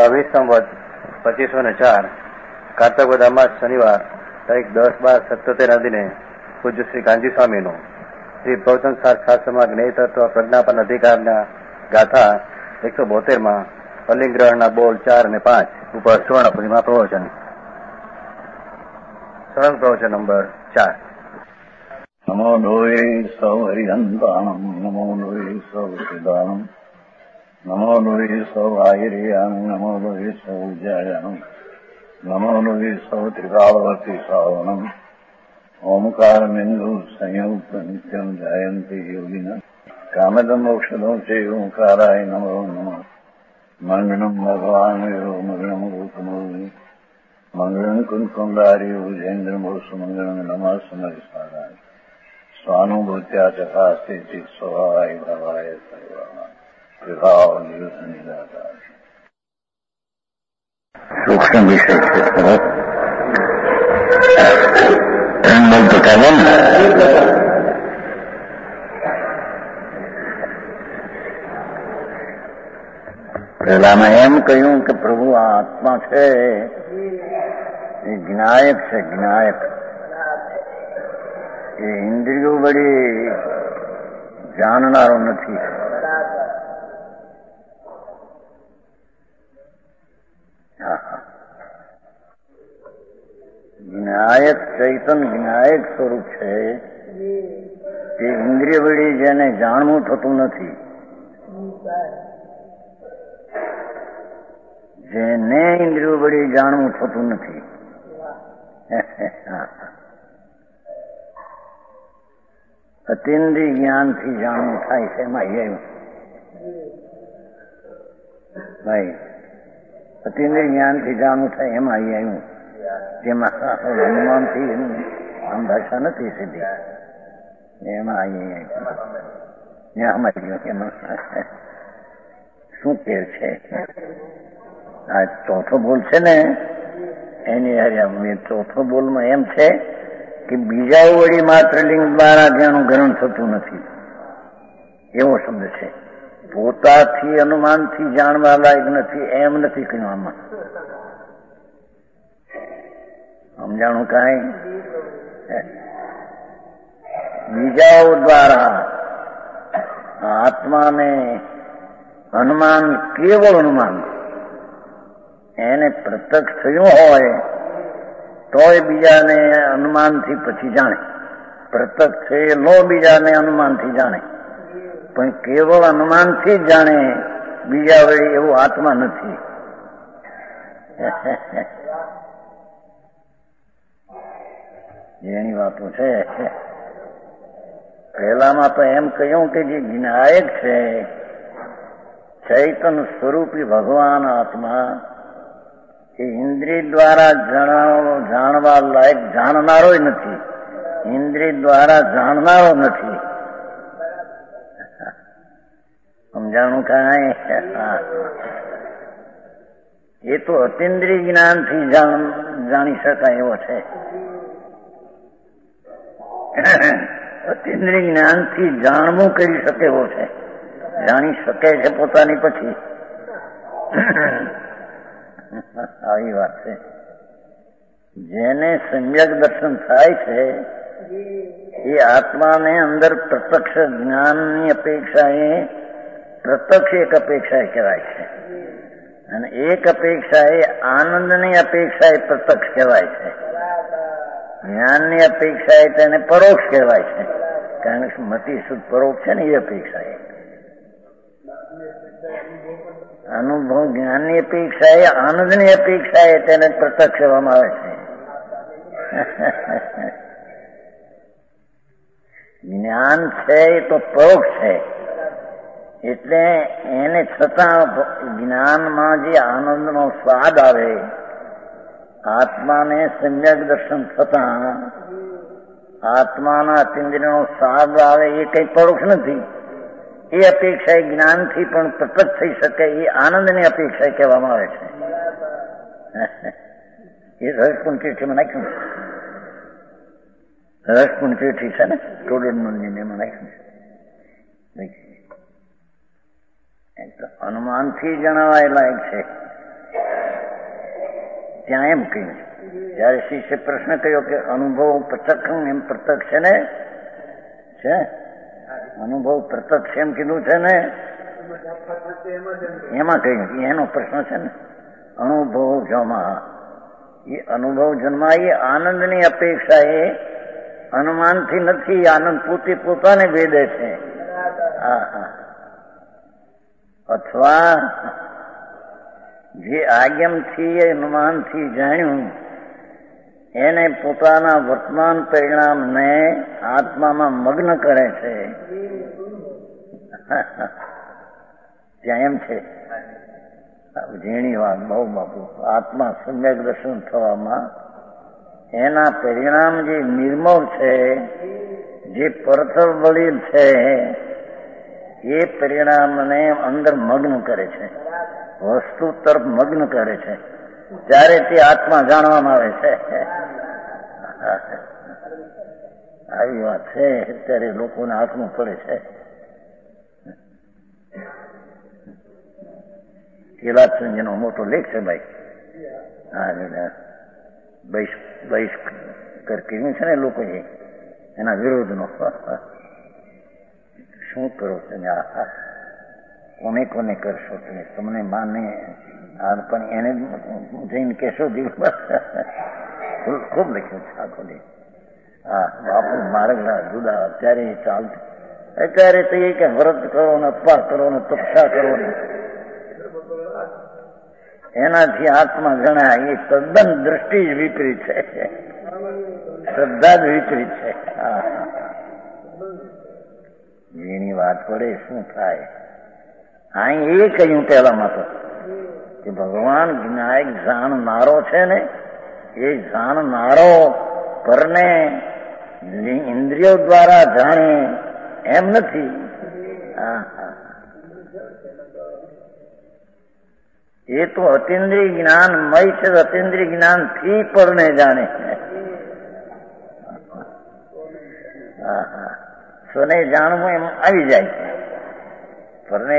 22 સંવત 2504 કારતક વદ અમાસ શનિવાર તારીખ 10/12/77 દિને પૂજ્ય શ્રી કાંજી સ્વામીનું શ્રી પ્રવચન શાસ્ત્રમાં જ્ઞેય તત્વ પ્રજ્ઞાપન અધિકારના ગાથા 172 અલિંગ્રહણના બોલ 4 અને 5 ઉપર સુવર્ણ પૂર્ણિમા પ્રવચન. સરળ પ્રવચન નંબર 4. નમો લોહે સૌ હરિહંતાણમ નમો લોહે સૌ સિદ્ધાણમ નમો લોહે સૌ આયર્યાણમ નમો લોહે સૌ જયાણમ નમો લોહે સૌ ત્રિકાળવતી શ્રાવણમ ઓમકારમેન્દુ સંયુક્ત નિત્યમ જયંતિ યોગિન કામદમ મોક્ષદો છે ઓંકારાય નમો નમઃ. મંગળમ ભગવાન મંગળમ રૂપમોહિ મંગળમ કુંકુંડારી ઉજેન્દ્રમો સુમંગળમ નમઃ સમરિસારાય સ્વાનુભૂત્યા ચકાસ્તે સ્વભાવાય ભવાય સર્વા વિભાવ નિયુત નિરાકાર. સૂક્ષ્મ વિષય છે. બોલતો કહે પહેલામાં એમ કહ્યું કે પ્રભુ આ આત્મા છે એ જ્ઞાયક છે. જ્ઞાયક એ ઇન્દ્રિયો વડે જાણનારો નથી. જ્ઞાયક ચૈતન જ્ઞાયક સ્વરૂપ છે તે ઇન્દ્રિય વડે જેને જાણવું થતું નથી. જેને ઇન્દ્રિયો વડે જાણવું થતું નથી. અતિન્દ્રિય જ્ઞાનથી જાણવું થાય છે. એમાં આવ્યું ભાઈ, અતિન્દ્રિય જ્ઞાનથી જાણવું થાય એમાં આવ્યું. જેમાં હનુમાનથી આમ ભાષા નથી સીધી, એમાં અહીંયા એમાં શું કેર છે. આ ચોથો બોલ છે ને એની હારે ચોથો બોલમાં એમ છે કે બીજા વળી માત્ર લિંગ દ્વારા જેનું ગ્રહણ થતું નથી એવો શબ્દ છે. પોતાથી અનુમાનથી જાણવા લાયક નથી એમ નથી કહ્યું. આમાં સમજાણું કાંઈ બીજાઓ દ્વારા આત્માને અનુમાન, કેવળ અનુમાન એને પ્રત્યક્ષ થયું હોય તોય બીજાને અનુમાનથી પછી જાણે. પ્રત્યક્ષ થયેલો બીજાને અનુમાનથી જાણે, પણ કેવળ અનુમાનથી જ જાણે. બીજા વડે એવું આત્મા નથી. એની વાતો છે. પહેલામાં તો એમ કહ્યું કે જે જ્ઞાયક છે ચૈતન સ્વરૂપી ભગવાન આત્મા એ ઇન્દ્રિય દ્વારા જાણવા લાયક જાણનારો નથી. ઇન્દ્રિય દ્વારા જાણનારો નથી. સમજાણું કાંઈ? એ તો અતિન્દ્રિય જ્ઞાનથી જાણી શકાય એવો છે. અતિન્દ્રિય જ્ઞાનથી જાણવું કરી શકે એવો છે. જાણી શકે છે પોતાની પછી. આવી વાત છે. જેને સમ્યક દર્શન થાય છે એ આત્માને અંદર પ્રત્યક્ષ જ્ઞાનની અપેક્ષા એ પ્રત્યક્ષ એક અપેક્ષા કહેવાય છે, અને એક અપેક્ષા એ આનંદની અપેક્ષા એ પ્રત્યક્ષ કહેવાય છે. જ્ઞાનની અપેક્ષા એ તેને પરોક્ષ કહેવાય છે. કારણ કે મતિ શુદ્ધ પરોક્ષ છે ને એ અપેક્ષા એ. અનુભવ જ્ઞાનની અપેક્ષા એ આનંદની અપેક્ષા એ તેને પ્રત્યક્ષ કહેવામાં આવે છે. જ્ઞાન છે એ તો પરોક્ષ છે, એટલે એને છતાં જ્ઞાનમાં જે આનંદનો સ્વાદ આવે, આત્માને સમ્યક દર્શન થતા આત્માના અતિન્દ્રિયનો સ્વાદ આવે એ કઈ પરોક્ષ નથી. એ અપેક્ષા જ્ઞાનથી પણ પ્રત્યક્ષ થઈ શકે એ આનંદની અપેક્ષા કહેવામાં આવે છે. એ રસપુણ ચીઠીમાં નાખ્યું. રસપુણ ચીઠી છે ને સ્ટુડન્ટ એમાં નાખ્યું છે. અનુમાનથી જણાવાય લાયક છે. ત્યાં એમ કહ્યું. ત્યારે શિષ્ય પ્રશ્ન કર્યો કે અનુભવ પ્રત્યક્ષ એમ પ્રત્યક્ષ છે ને? છે અનુભવ પ્રત્યક્ષ એમ કીધું છે ને? એમાં કહ્યું એનો પ્રશ્ન છે ને. અનુભવ જમા, એ અનુભવ જન્મા એ આનંદની અપેક્ષા એ અનુમાનથી નથી. આનંદ પોતે પોતાને વેદે છે. અથવા જે આગમથી અનુમાનથી જાણ્યું એને પોતાના વર્તમાન પરિણામને આત્મામાં મગ્ન કરે છે. ત્યાં એમ છે ઝીણી વાત બહુ બાપુ. આત્મા સમ્યક દર્શન થવામાં એના પરિણામ જે નિર્મળ છે, જે પરતર વલીલ છે, એ પરિણામને અંદર મગ્ન કરે છે, વસ્તુ તરફ મગ્ન કરે છે. ત્યારે તે આત્મા જાણવામાં આવે છે. આવી વાત છે. અત્યારે લોકોને આંખમાં પડે છે. કેલાચંદનો મોટો લેખ છે ભાઈ. બહિષ્કાર કર્યું છે ને લોકોએ એના વિરોધનો. શું કરો તમે? કોને કોને કરશો તમે? તમને માને પણ એને જઈને કહેશો. ખૂબ લખ્યું છે આખો દે. હા બાપુ માર્ગ જુદા. અત્યારે ચાલતું. અત્યારે તો એ કે વ્રત કરો ને, ઉપવાસ કરો ને, તપસ્યા કરો ને, એનાથી આત્મા જણાય. એ તદ્દન દ્રષ્ટિ જ વિપરીત છે, શ્રદ્ધા જ વિપરીત છે. જેની વાત પડે શું થાય? અહીં એ કહ્યું પહેલામાં તો કે ભગવાન જ્ઞાયક જાણનારો છે ને, એ જાણનારો પરને ઇન્દ્રિયો દ્વારા જાણે એમ નથી. એ તો અતિન્દ્રિય જ્ઞાનમય છે. અતિન્દ્રિય જ્ઞાનથી પરને જાણે. સ્વને જાણવું એમ આવી જાય છે. પરને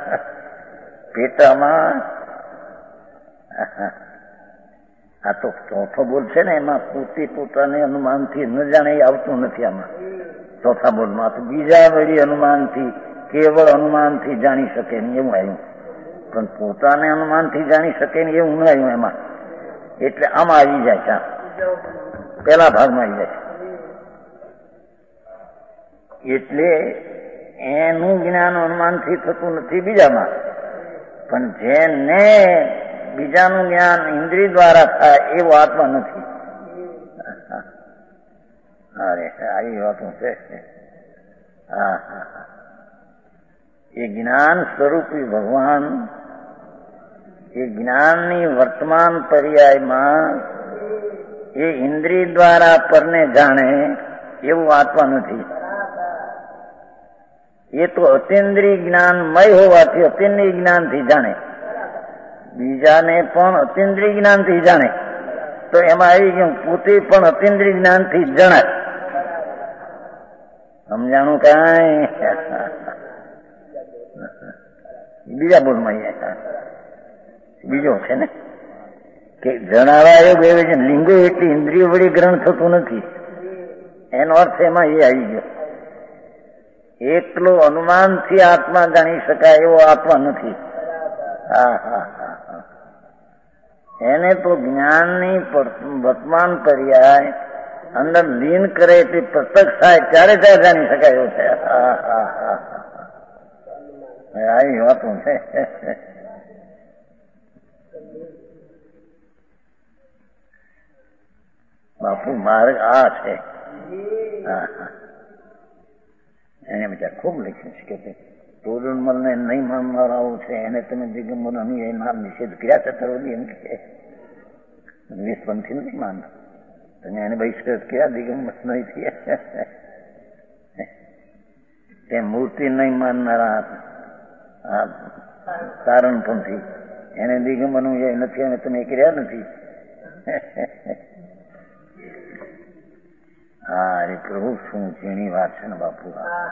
પેટામાં આ તો ચોથો બોલ છે ને, એમાં પોતે પોતાને અનુમાનથી ન જાણે એ આવતું નથી. આમાં ચોથા બોલમાં તો બીજા વળી અનુમાનથી, કેવળ અનુમાનથી જાણી શકે ને એવું આવ્યું. પણ પોતાને અનુમાનથી જાણી શકે ને એવું ન આવ્યું એમાં. એટલે આમાં આવી જાય છે. પેલા ભાગમાં આવી જાય છે. એટલે એનું જ્ઞાન અનુમાનથી થતું નથી બીજામાં. પણ જેને બીજાનું જ્ઞાન ઇન્દ્રિય દ્વારા થાય એવું આત્મા નથી. અરે આવી વાતો છે. એ જ્ઞાન સ્વરૂપી ભગવાન એ જ્ઞાનની વર્તમાન પર્યાયમાં એ ઇન્દ્રિય દ્વારા પરને જાણે એવું આત્મા નથી. એ તો અતિન્દ્રિય જ્ઞાનમય હોવાથી અતિન્દ્રિય જ્ઞાનથી જાણે. બીજાને પણ અતિન્દ્રિય જ્ઞાનથી જાણે તો એમાં આવી ગયું પોતે પણ અતિન્દ્રિય જ્ઞાનથી જણાય. સમજાણું કાંઈ? બીજા બોલમાં બીજો છે ને કે જણાવા યોગ એવી છે. લિંગો એટલી ઇન્દ્રિયો વળી ગ્રહણ થતું નથી. એનો અર્થ એમાં એ આવી ગયો. એટલો અનુમાનથી આત્મા જાણી શકાય એવો આત્મા નથી. એને તો જ્ઞાનની વર્તમાન પર્યાય અંદર લીન કરે તે પ્રત્યક્ષ થાય ત્યારે ત્યાં જાણી શકાય એવું છે. આવી વાતો છે. બાપુ માર્ગ આ છે. એને બિચાર ખૂબ લખ્યું છે કે ટોડનમલને નહીં માનનારાઓ છે એને તમે દિગંબર અનુયાયી નામ નિષેધ કર્યા છે તરોડી એમ કે વિશ્વંથી નથી માનતા. તમે એને બહિષ્કાર કર્યા દિગંબર નહીં થયા. તે મૂર્તિ નહીં માનનારા સારણપંથી એને દિગંબર અનુયાયી નથી અને તમે કર્યા નથી. હા એ પ્રભુ શું ઝીણી વાત છે ને બાપુ.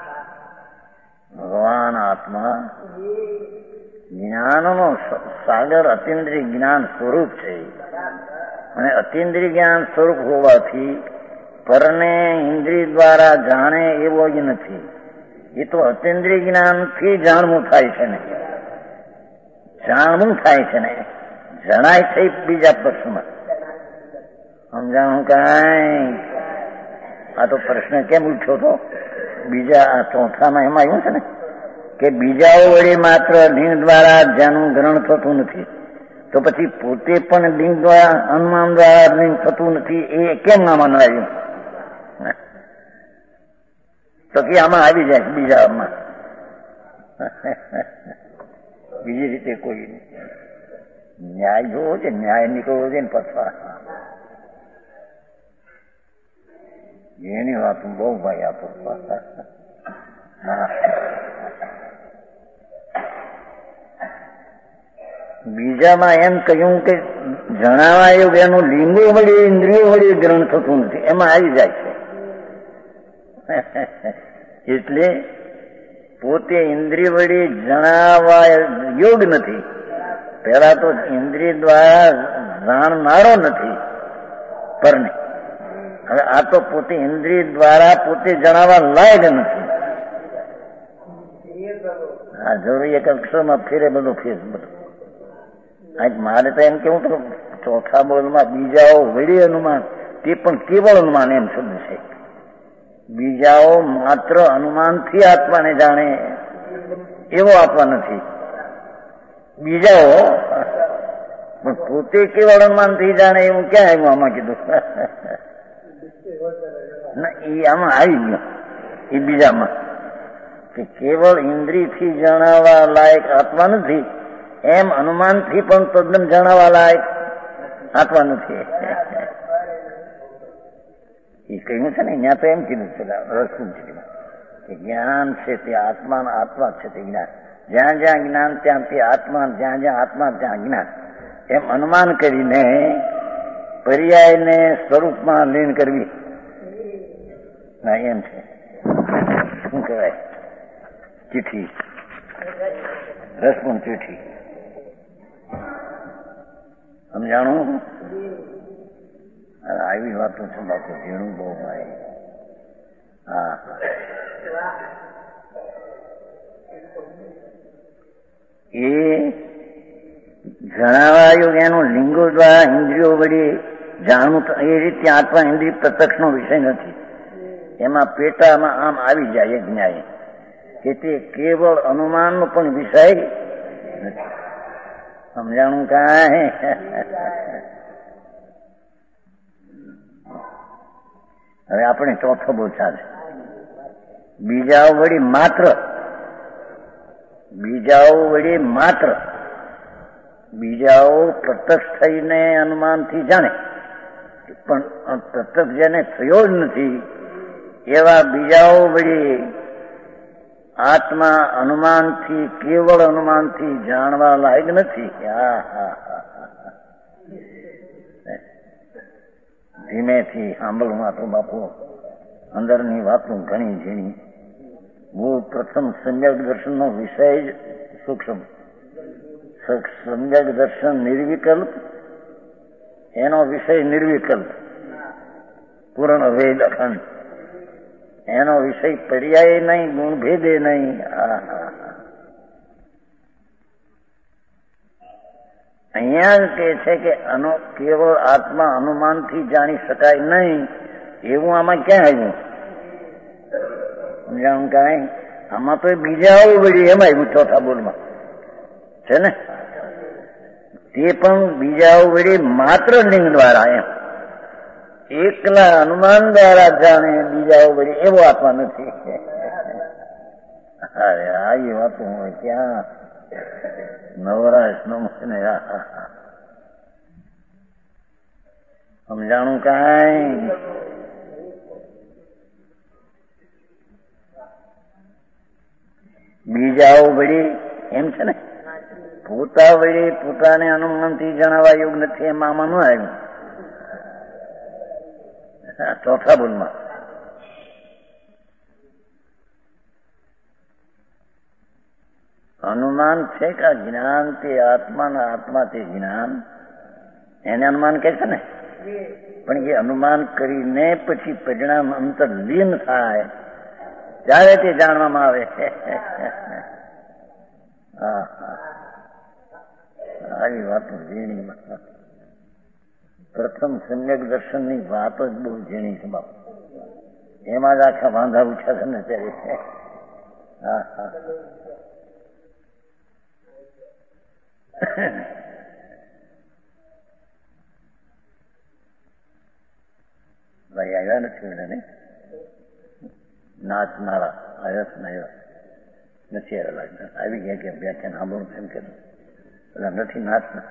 ભગવાન આત્મા જ્ઞાનનો સાગર અતિન્દ્રિય જ્ઞાન સ્વરૂપ છે. અને અતિન્દ્રિય જ્ઞાન સ્વરૂપ હોવાથી પરને ઇન્દ્રિય દ્વારા જાણે એવો જ નથી. એ તો અતિન્દ્રિય જ્ઞાનથી જાણવું થાય છે ને, જાણવું થાય છે ને, જણાય છે બીજા પક્ષમાં. સમજાણું કાંઈ? આ તો પ્રશ્ન કેમ ઉઠ્યો હતો? બીજા આ ચોથામાં એમાં આવ્યું છે ને કે બીજાઓ વડે માત્ર લિંગ દ્વારા જેનું ગ્રહણ થતું નથી, તો પછી પોતે પણ લિંગ દ્વારા અનુમાન દ્વારા લિંગ થતું નથી, એ કેમ આમાં આવ્યું? તો કે આમાં આવી જાય બીજામાં, બીજી રીતે કોઈ નહીં. ન્યાય જોવો છે, ન્યાય નીકળવો છે ને પથવા એની વાત બહુ ભાઈ આપો. બીજામાં એમ કહ્યું કે જણાવાયું એનું લિંગો વડે ઇન્દ્રિયો વડે ગ્રહણ થતું નથી, એમાં આવી જાય છે. એટલે પોતે ઇન્દ્રિય વડે જણાવવા યોગ નથી. પેલા તો ઇન્દ્રિય દ્વારા જાણનારો નથી પરને. હવે આ તો પોતે ઇન્દ્રિય દ્વારા પોતે જણાવવા લાયક નથી. આ જરૂરી એક અક્ષરમાં ફેરે બધું ફેર બધું. મારે તો એમ કેવું તો ચોથા બોલમાં બીજાઓ વળી અનુમાન, તે પણ કેવળ અનુમાન એમ શબ્દ છે. બીજાઓ માત્ર અનુમાનથી આત્માને જાણે એવો આત્મા નથી. બીજાઓ પણ પોતે કેવળ અનુમાનથી જાણે એવું ક્યાં આવ્યું આમાં કીધું? ના, એ આમાં આવી ગયો. એ બીજામાં કે કેવળ ઇન્દ્રિયથી જણાવવા લાયક આત્મા નથી, એમ અનુમાનથી પણ તદ્દન જણાવવા લાયક આત્મા નથી. એ કહ્યું છે ને, ત્યાં તો એમ કીધું છે રસપુંજરીમાં કે જ્ઞાન છે તે આત્મા, આત્મા છે તે જ્ઞાન. જ્યાં જ્યાં જ્ઞાન ત્યાં તે આત્મા, જ્યાં જ્યાં આત્મા ત્યાં જ્ઞાન. એમ અનુમાન કરીને પર્યાયને સ્વરૂપમાં લીન કરવી. ના એમ છે. શું કહેવાય? ચિઠ્ઠી, રસપુંજ ચિઠ્ઠી. સમજાણું? આવી વાતો છે બાપુ, ઝીણું બહુ ભાઈ. હા, એ જણાવાયું એનું લિંગો દ્વારા ઇન્દ્રિયો વડે જાણવું, એ રીતે આત્મા ઇન્દ્રિય પ્રત્યક્ષનો વિષય નથી. એમાં પેટામાં આમ આવી જાય ન્યાય કે તે કેવળ અનુમાનનો પણ વિષય નથી. સમજાણું કાંઈ? હવે આપણે ચોથો બોલ ચાલે. બીજાઓ વળી માત્ર, બીજાઓ વળી માત્ર, બીજાઓ પ્રત્યક્ષ થઈને અનુમાનથી જાણે પણ પ્રત્યક્ષ જેને થયો જ નથી એવા બીજાઓ વળી આત્મા અનુમાનથી, કેવળ અનુમાનથી જાણવા લાયક નથી. ધીમેથી સાંભળવું આ તો બાપુ, અંદરની વાતો ઘણી ઝીણી. હું પ્રથમ સમ્યક દર્શનનો વિષય જ સૂક્ષ્મ. સમ્યક દર્શન નિર્વિકલ્પ, એનો વિષય નિર્વિકલ્પ, પૂર્ણ વેદ અખંડ. એનો વિષય પર્યાય નહીં, ગુણભેદે નહીં. અહીંયા કહે છે કે કેવળ આત્મા અનુમાનથી જાણી શકાય નહીં, એવું આમાં ક્યાં આવ્યું? સમજાણું કાંઈ? આમાં તો બીજા વળી એમાં આવ્યું ચોથા બોલમાં છે ને, તે પણ બીજાઓ વળી માત્ર લિંગ દ્વારા, એમ એકલા અનુમાન દ્વારા જાણે બીજાઓ વળી એવો આત્મા નથી. અરે આવી વાતો હોય ક્યાં નવરાશ ન મને. સમજાણું કાંઈ? બીજાઓ વળી એમ છે ને, પોતા વળી પોતાને અનુમાનથી જણાવવા યોગ નથી, એમ આમાં ન આવ્યું ચોથા બોલમાં. અનુમાન છે કે જ્ઞાન તે આત્માના, આત્મા તે જ્ઞાન, એને અનુમાન કહે છે ને. પણ એ અનુમાન કરીને પછી પરિણામ અંતર્લીન થાય ત્યારે તે જાણવામાં આવે છે. હા હા, આવી વાતો ઝીણી. પ્રથમ સમ્યક દર્શનની વાત જ બહુ ઝીણી છે બાપુ. એમાં જ આખા વાંધા ઉઠ્યા છે ને અત્યારે. હા હા, ભાઈ આવ્યા નથી ને નાચનારા આવ્યા આવ્યા નથી આવ્યા. આવી ગયા કે વ્યાખ્યાન સાંભળું એમ કે પેલા નથી નાચના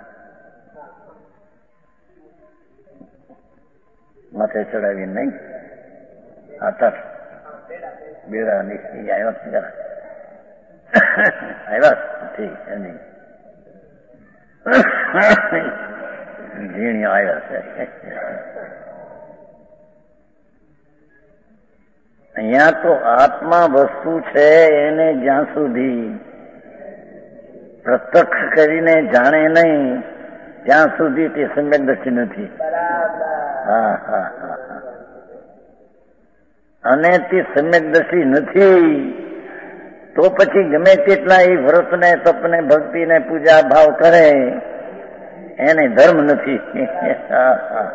માથે ચડાવીને નહીં આતા બેડા નહીં આવ્યા જરા આવ્યા ઠીક એની ઝીણી આવ્યા છે. અહીંયા તો આત્મા વસ્તુ છે એને જ્યાં સુધી પ્રત્યક્ષ કરીને જાણે નહીં ત્યાં સુધી તે સમ્યક દ્રષ્ટિ નથી. હા હા હા હા, અને તે સમ્યક દ્રષ્ટિ નથી તો પછી ગમે તેટલા એ વ્રતને તપને ભક્તિને પૂજા ભાવ કરે એને ધર્મ નથી. હા હા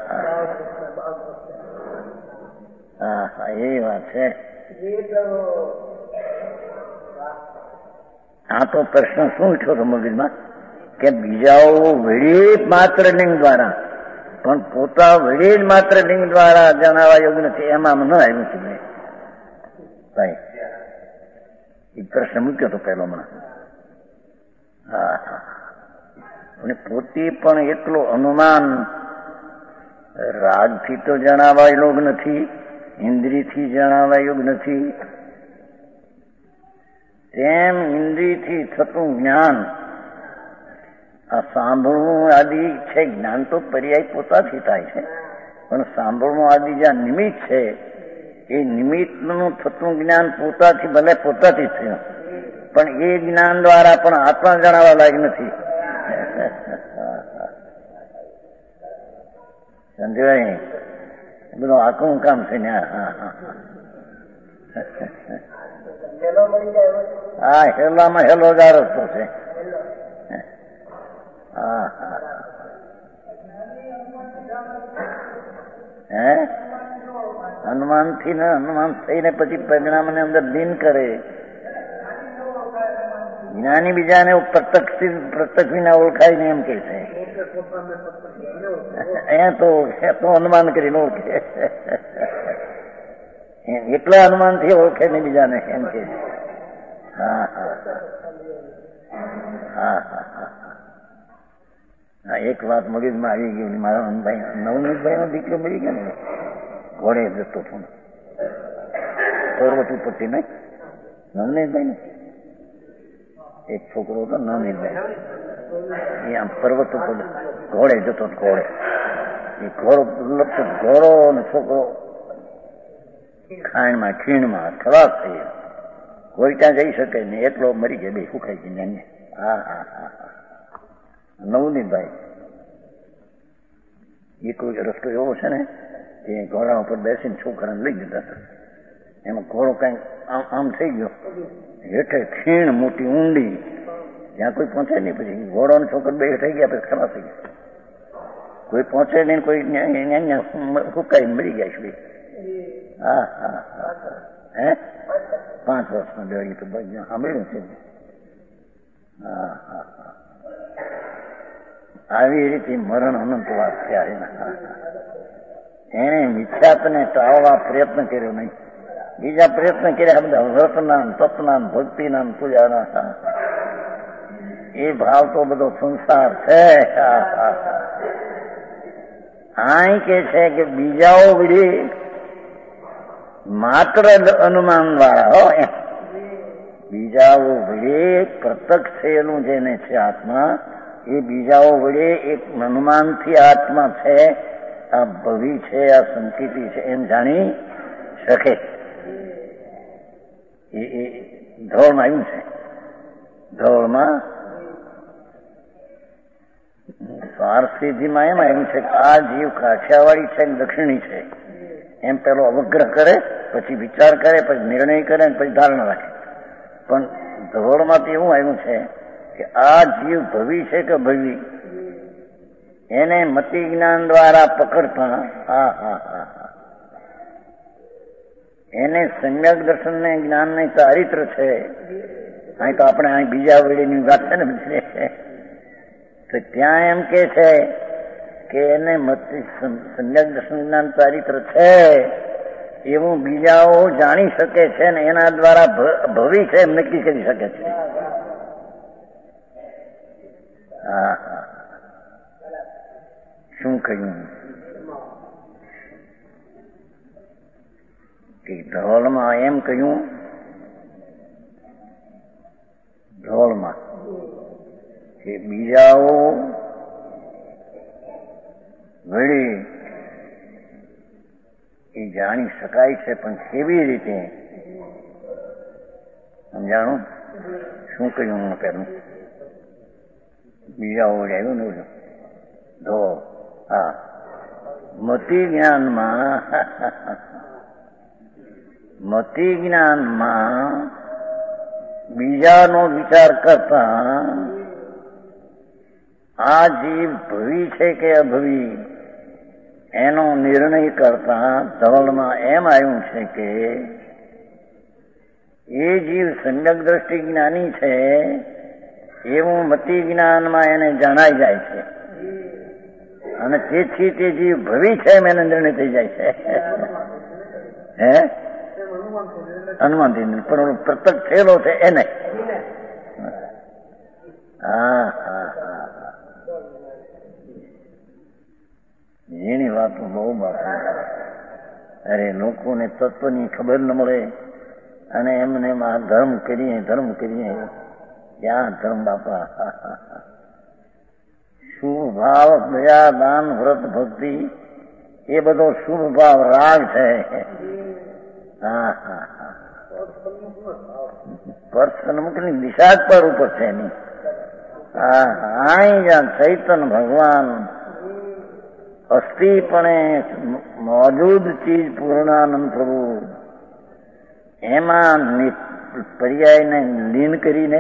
હા, એ વાત છે. આ તો પ્રશ્ન શું ઉઠ્યો હતો મગજમાં કે બીજાઓ વળી માત્ર લિંગ દ્વારા પણ પોતા વળી જ માત્ર લિંગ દ્વારા જણાવવા યોગ્ય નથી, એમાં ન આવ્યું છે ભાઈ. એ પ્રશ્ન મૂક્યો હતો પહેલો મને. હા હા, અને પોતે પણ એટલો અનુમાન રાગથી તો જણાવવા યોગ નથી, ઇન્દ્રિયથી જણાવવા યોગ નથી. તેમ ઇન્દ્રિયથી થતું જ્ઞાન આ સાંભળવું આદિ છે. જ્ઞાન તો પર્યાય પોતાથી થાય છે, પણ સાંભળવું આદિ જ્યાં નિમિત્ત છે એ નિમિત્તનું થતું જ્ઞાન પોતાથી ભલે પોતાથી થયું પણ એ જ્ઞાન દ્વારા પણ આત્મા જણાવવા લાયક નથી. સમજાય? બધું આખું કામ છે ને. હા હા હા, હેલામાં હેલો જ રસ્તો છે. હા હા, હે હનુમાનથી ને હનુમાન થઈને પછી પરિણામને અંદર લીન કરે. જ્ઞાની બીજાને પ્રત્યક્ષ વિના ઓળખાય ને એમ કે છે. અહીંયા તો અનુમાન કરીને ઓળખે, એટલા અનુમાનથી ઓળખે ને બીજાને એમ કે છે. હા હા હા હા હા, એક વાત મગજમાં આવી ગઈ. મારા નવનીતભાઈ નો દીકરો મળી ગયો ને, ઘોડે જતો હતો પર્વત ઉપરથી. નહીં નવનીતભાઈ ને એક છોકરો હતો નવનીતભાઈ, એ આમ પર્વત ઉપર ઘોડે જતો. ઘોડે એ ઘોડો ને છોકરો ખાણમાં ખીણમાં ખરાબ થઈ ગયો. કોઈ ત્યાં જઈ શકે નહીં, એટલો મરી ગયો. બે સુખાઈ ગઈ. હા હા હા હા, નવનીતભાઈ એ કોઈ રસ્તો એવો છે ને એ ઘોડા ઉપર બેસીને છોકરાને લઈ જતા હતા. એમાં ઘોડો કઈ આમ થઈ ગયો, હેઠે ખીણ મોટી ઊંડી, ત્યાં કોઈ પહોંચે નહીં. પછી ઘોડો ને છોકરો બે થઈ ગયા, પછી ખરાબ થઈ ગયા. કોઈ પહોંચે નહીં, કોઈ સુકાઈ મરી ગયા છે. હા હા હા, હે 5 વર્ષનો ડેડી તો બધું સાંભળ્યું છે. હા હા હા, આવી રીતે મરણ અનંત વાત થયા. એને મિથ્યાત્વને ટાળવા પ્રયત્ન કર્યો નહીં, બીજા પ્રયત્ન કર્યા બધા વ્રતના તપના ભક્તિના પૂજાના. એ ભાવ તો બધો સંસાર છે. આ કે છે કે બીજાઓ વળી માત્ર અનુમાન વાળા હોય, બીજાઓ વડે પ્રત્યક્ષ થયેલું જેને છે આત્મા, એ બીજાઓ વડે એક અનુમાનથી આત્મા છે, આ ભવી છે, આ સંકિતિ છે એમ જાણી શકે. એ ધોળમાં આવ્યું છે. ધોળમાં સ્વાર્થસિદ્ધિમાં એમ આવ્યું છે કે આ જીવ કાઠિયાવાડી છે કે દક્ષિણી છે એમ પેલો અવગ્રહ કરે, પછી વિચાર કરે, પછી નિર્ણય કરે, પછી ધારણા રાખે. પણ ધોળમાં તો એવું આવ્યું છે કે આ જીવ ભવી છે કે ભવી એને મતિ જ્ઞાન દ્વારા પકડતા એને સમ્યક દર્શન ને જ્ઞાન ને ચારિત્ર છે. અહીં તો આપણે અહીં બીજા વેળીની વાત છે ને તો ત્યાં એમ કે છે કે એને સમ્યક દર્શન જ્ઞાન ચારિત્ર છે એવું બીજાઓ જાણી શકે છે ને એના દ્વારા ભવી છે એમ નક્કી કરી શકે છે. શું કહ્યું કે ધોળમાં એમ કહ્યું, ધોળમાં કે બીજાઓ વળી એ જાણી શકાય છે, પણ કેવી રીતે સમજાણું? શું કહ્યું પેલું? બીજાઓ વળી આવ્યું ને ધોળ. હા, મતિ જ્ઞાનમાં બીજાનો વિચાર કરતા આ જીવ ભવી છે કે અભવી એનો નિર્ણય કરતા ધવલમાં એમ આવ્યું છે કે એ જીવ સમ્યક દ્રષ્ટિ જ્ઞાની છે એવું મતિ જ્ઞાનમાં એને જણાઈ જાય છે અને તેથી તે જીવ ભવી છે એમ એને નિર્ણય થઈ જાય છે. હે હનુમાનથી પણ પ્રત્યક્ષ થયેલો છે એને. એની વાતો બહુ બાપુ. અરે લોકોને તત્વની ખબર ન મળે અને એમને ધર્મ કરીએ ક્યાં ધર્મ બાપા. શુભ ભાવ, દયા, દાન, વ્રત, ભક્તિ એ બધો શુભ ભાવ રાગ છે. પર્સન્મુખની દિશા પર ઉપર છે એની. જ્યાં ચૈતન ભગવાન અસ્થિપણે મોજૂદ ચીજ પૂર્ણાનંદ પ્રભુ એમાં પર્યાયને લીન કરીને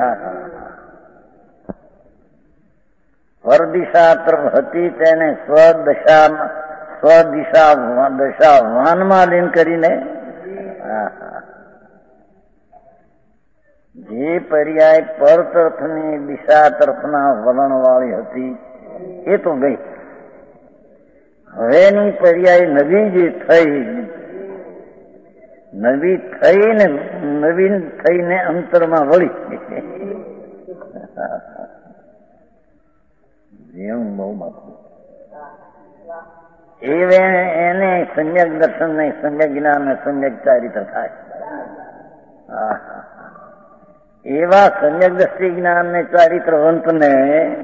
પરદિશા તરફ હતી તેને સ્વદિશા વાનમાં લીન કરીને જે પર્યાય પર તરફની દિશા તરફના વલણ વાળી હતી એ તો ગઈ. હવેની પર્યાય નવી જે નવીન થઈને અંતરમાં વળી એવું બહુ બાપુ. એને સમ્યક દર્શન ને સમ્યક જ્ઞાન ને સમ્યક ચારિત્ર થાય. એવા સમ્યક દ્રષ્ટિ જ્ઞાન ને ચારિત્રવંત ને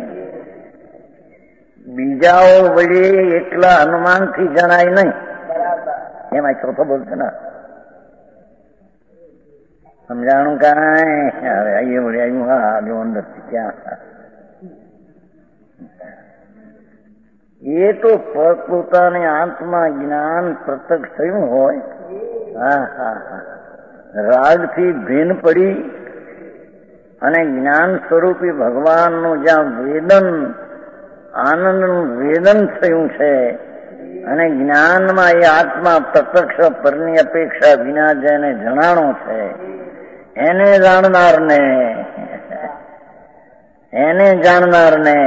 બીજાઓ વળી એકલા અનુમાનથી જણાય નહીં. એમાં ચોથો બોલશે ને સમજાણું કાંઈ. હવે આઈએ વળી આવ્યું. હા જો અંદરથી ક્યાં એ તો પોતાની આત્મા જ્ઞાન પ્રત્યક્ષ થયું હોય. રાગથી ભીન પડી અને જ્ઞાન સ્વરૂપી ભગવાનનું જ્યાં વેદન આનંદનું વેદન થયું છે અને જ્ઞાનમાં એ આત્મા પ્રત્યક્ષ પરની અપેક્ષા વિના જેને જણાણો છે એને જાણનારને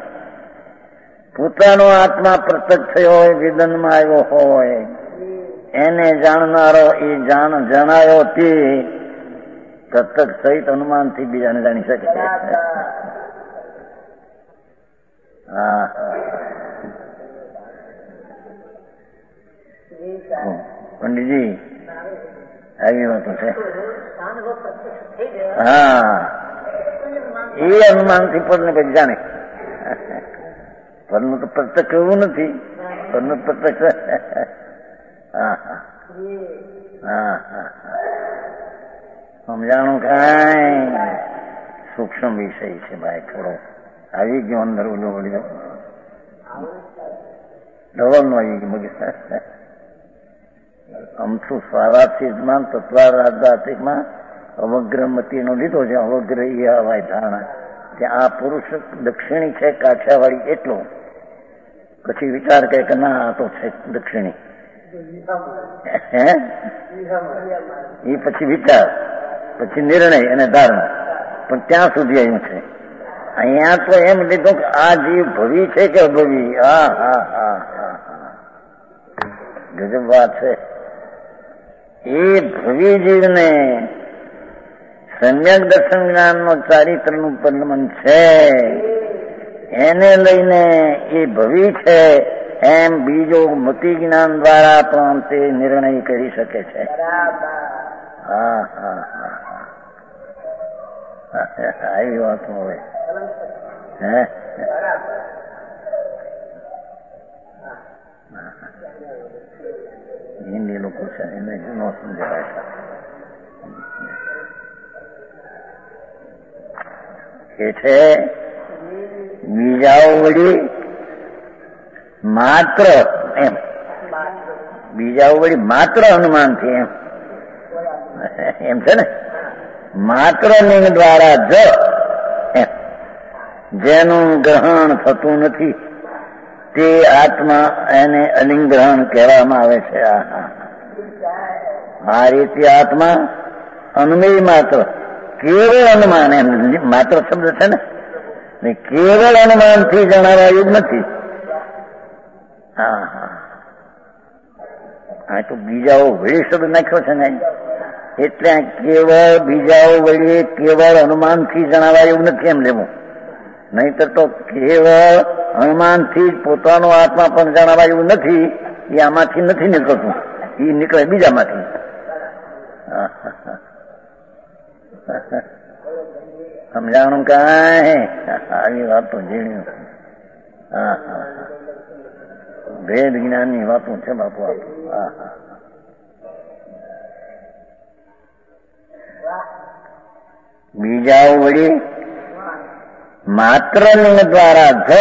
પોતાનો આત્મા પ્રત્યક્ષ થયો હોય, વેદનમાં આવ્યો હોય એને જાણનારો એ જણાયો તે પ્રત્યક્ષ સહિત અનુમાનથી બીજાને જાણી શકે છે. પંડિતજી આવી વાતો છે. એ અનુમાનથી પરને પછી જાણે. પરનું તો પ્રત્યક્ષ એવું નથી. પરનું પ્રત્યક્ષ સમજાણું કાંઈ સૂક્ષ્મ વિષય છે ભાઈ. થોડો આવી ગયો અંદર ઓલો વળ્યો. ઢવલનો અમથું સ્વારાશીમાં તત્વારાધિકમાં અવગ્રમતીનો લીધો છે. અવગ્ર એ હવાય ધારણા ત્યાં આ પુરુષ દક્ષિણી છે કાઠિયાવાડી એટલો. પછી વિચાર કરે કે ના આ તો છે દક્ષિણી. એ પછી વિચાર, પછી નિર્ણય અને ધારણા. પણ ત્યાં સુધી આવ્યું છે. અહીંયા તો એમ લીધું કે આ જીવ ભવી છે કે અભવી. હા હા હા હા હા, ગજબ વાત છે. એ ભવી જીવને સમ્યક દર્શન જ્ઞાનનો ચારિત્રનું પરિણમન છે. એને લઈને એ ભવી છે એમ બીજો મતિ જ્ઞાન દ્વારા પણ તે નિર્ણય કરી શકે છે. હા હા હા, આવી વાત હવે હિન્દી લોકો છે એને જૂનો સમજાય કે છે બીજાઓ વળી માત્ર એમ, બીજાઓ વળી માત્ર અનુમાનથી એમ છે ને, માત્ર લિંગ દ્વારા જ જેનું ગ્રહણ થતું નથી તે આત્મા એને અલિંગ ગ્રહણ કહેવામાં આવે છે. આ રીતે આત્મા અનુમેય માત્ર કેવળ અનુમાન, એમ માત્ર શબ્દ છે ને, કેવળ અનુમાનથી જણાવાયું નથી. હા હા, આ તો બીજાઓ વળી શબ્દ નાખ્યો છે ને, એટલે કેવળ બીજાઓ વળી કેવળ અનુમાનથી જણાવાયું નથી એમ લેવું. નહીતર તો કેવળ અનુમાનથી જ પોતાનો આત્મા પણ જણાવાયું નથી. એ આમાંથી નથી નીકળતું, એ નીકળે બીજામાંથી. સમજાણું કાંઈ આવી વાતો ઝીણ્યું. હા હા, ભેદ જ્ઞાનની વાતો છે બાપુ. હા હા, બીજાઓ વળી માત્ર લિંગ દ્વારા જ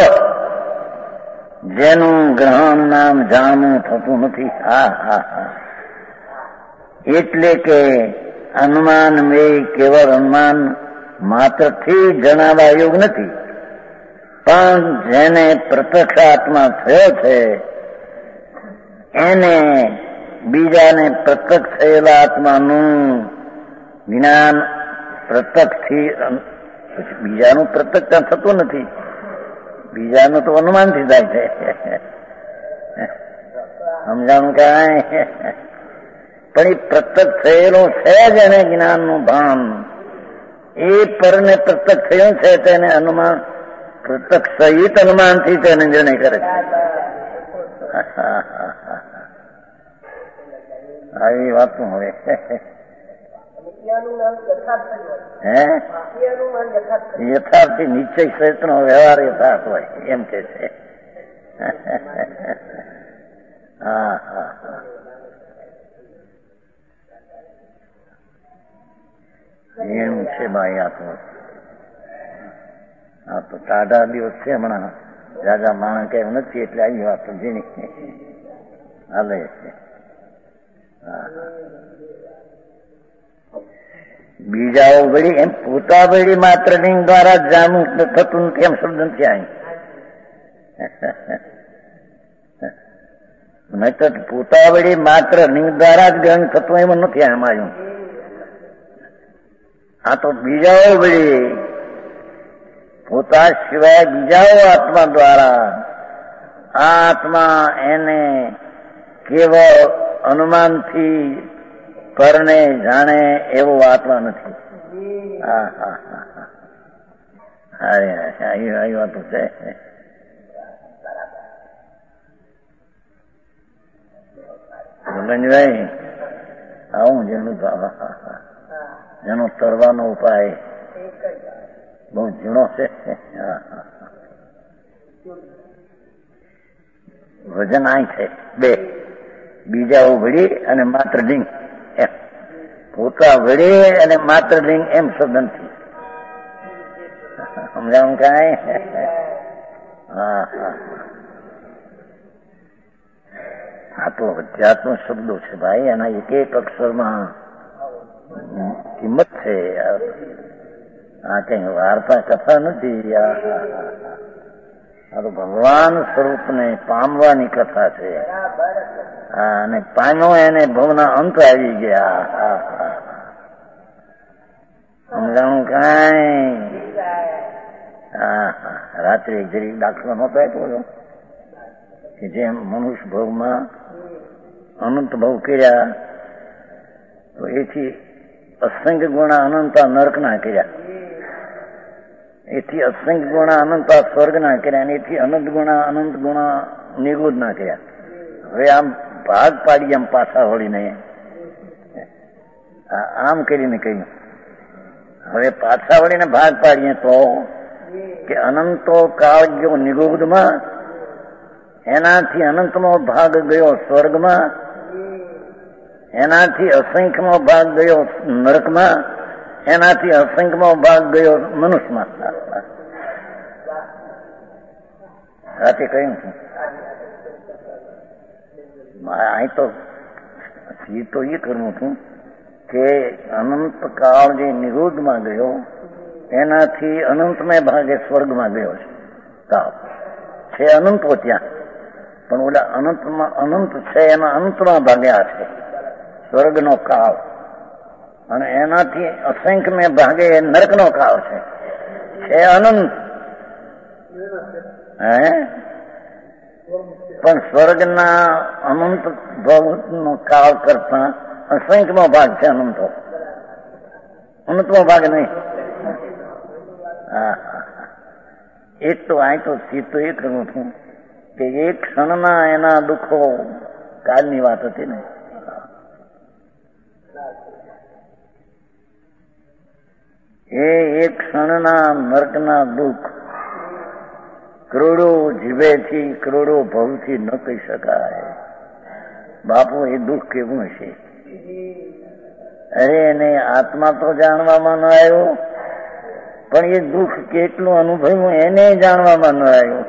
જેનું ગ્રહણ નામ જાણવું થતું નથી. હા હા હા, એટલે કે અનુમાન મેં કેવળ અનુમાન માત્રથી જણાવવા યોગ નથી. પણ જેને પ્રત્યક્ષ આત્મા થયો છે એને બીજાને પ્રત્યક્ષ થયેલા આત્માનું જ્ઞાન પ્રત્યક્ષથી, બીજાનું પ્રત્યક્ષ થતું નથી, બીજાનું તો અનુમાનથી થાય છે. સમજાણું કાંઈ? પણ એ પ્રત્યક્ષ થયેલું છે જ એને જ્ઞાનનું ભાન. એ પરને પ્રત્યક્ષ થયું છે તેને અનુમાન, પ્રત્યક્ષ સહિત અનુમાનથી તેને નિર્ણય કરે છે. આવી વાતું હવે યથાર્થી નિશ્ચય ક્ષેત્રનો વ્યવહાર યથાર્થ હોય એમ કે છે. હા હા હા, એવું છે ભાઈ. આ તો ટાઢા દિવસ છે હમણાં, રાજા માણસ કઈ નથી એટલે આવી વાત જેની હાલે છે. બીજાઓ વળી એમ પોતા વળી માત્ર લિંગ દ્વારા જાણવું થતું નથી એમ શબ્દ નથી અહીં. નહીતર પોતા વળી માત્ર લિંગ દ્વારા જ ગ્રહણ થતું એમ નથી આમ આવ્યું. આ તો બીજાઓ વળી પોતા સિવાય બીજાઓ આત્મા દ્વારા આ આત્મા એને કેવળ અનુમાનથી પરને જાણે એવો આત્મા નથી. હા હા હા હા, આવી વાતો છે. ગંજભાઈ આવું જેનું એનો તરવાનો ઉપાય બહુ ઝીણો છે. વજન આ છે બે, બીજાઓ વળી અને માત્ર લિંગ એમ. પોતા વળી અને માત્ર લિંગ એમ શબ્દ નથી. સમજાવું કાંઈ? હા હા, આ તો અધ્યાત્મ શબ્દો છે ભાઈ, એના એક એક અક્ષરમાં કિંમત છે. આ કઈ વાર્તા કથા નથી. આ તો ભગવાન સ્વરૂપને પામવાની કથા છે. અને પામ્યો એને ભવના અંત આવી ગયા. સમજાણું કાંઈ? રાત્રે એક જરી દાખલો નહોતો આપ્યો કે જેમ મનુષ્ય ભવમાં અનંત ભવ કર્યા તો એથી અસંખ્ય ગુણા અનંતા નરકના કર્યા, એથી અસંખ્ય ગુણા અનંતા સ્વર્ગના કર્યા, અને એથી અનંત ગુણા નિગોદના કર્યા. હવે આમ ભાગ પાડી આમ પાછા વળીને આમ કરીને કહ્યું. હવે પાછા વળીને ભાગ પાડીએ તો કે અનંતો કાળ ગયો નિગોદમાં, એનાથી અનંતમો ભાગ ગયો સ્વર્ગમાં, એનાથી અસંખ્યમો ભાગ ગયો નરકમાં, એનાથી અસંખ્યમો ભાગ ગયો મનુષ્યમાં. રાતે કહ્યું છું અહીં તો એ કરવું છું કે અનંત કાળ જે નિરોધમાં ગયો એનાથી અનંતમય ભાગે સ્વર્ગમાં ગયો છે. કાળ છે અનંતો ત્યાં, પણ ઓલા અનંતમાં અનંત છે એના અંતમાં ભાગ્યા છે સ્વર્ગનો કાળ, અને એનાથી અસંખ્યમય ભાગે નરકનો કાળ છે અનંત. પણ સ્વર્ગના અનંત ભવનો કાળ કરતા અસંખ્યમો ભાગ છે અનંતો, અનંતમો ભાગ નહીં. એક તો આ તો સીધો એ કરું છું કે એક ક્ષણના એના દુઃખો કાલની વાત હતી ને, એ એક ક્ષણના નર્કના દુઃખ કરોડો જીભેથી કરોડો ભવથી ન કહી શકાય. બાપુ એ દુઃખ કેવું હશે? અરે એને આત્મા તો જાણવામાં ન આવ્યો, પણ એ દુઃખ કેટલું અનુભવ્યું એને જાણવામાં ન આવ્યું.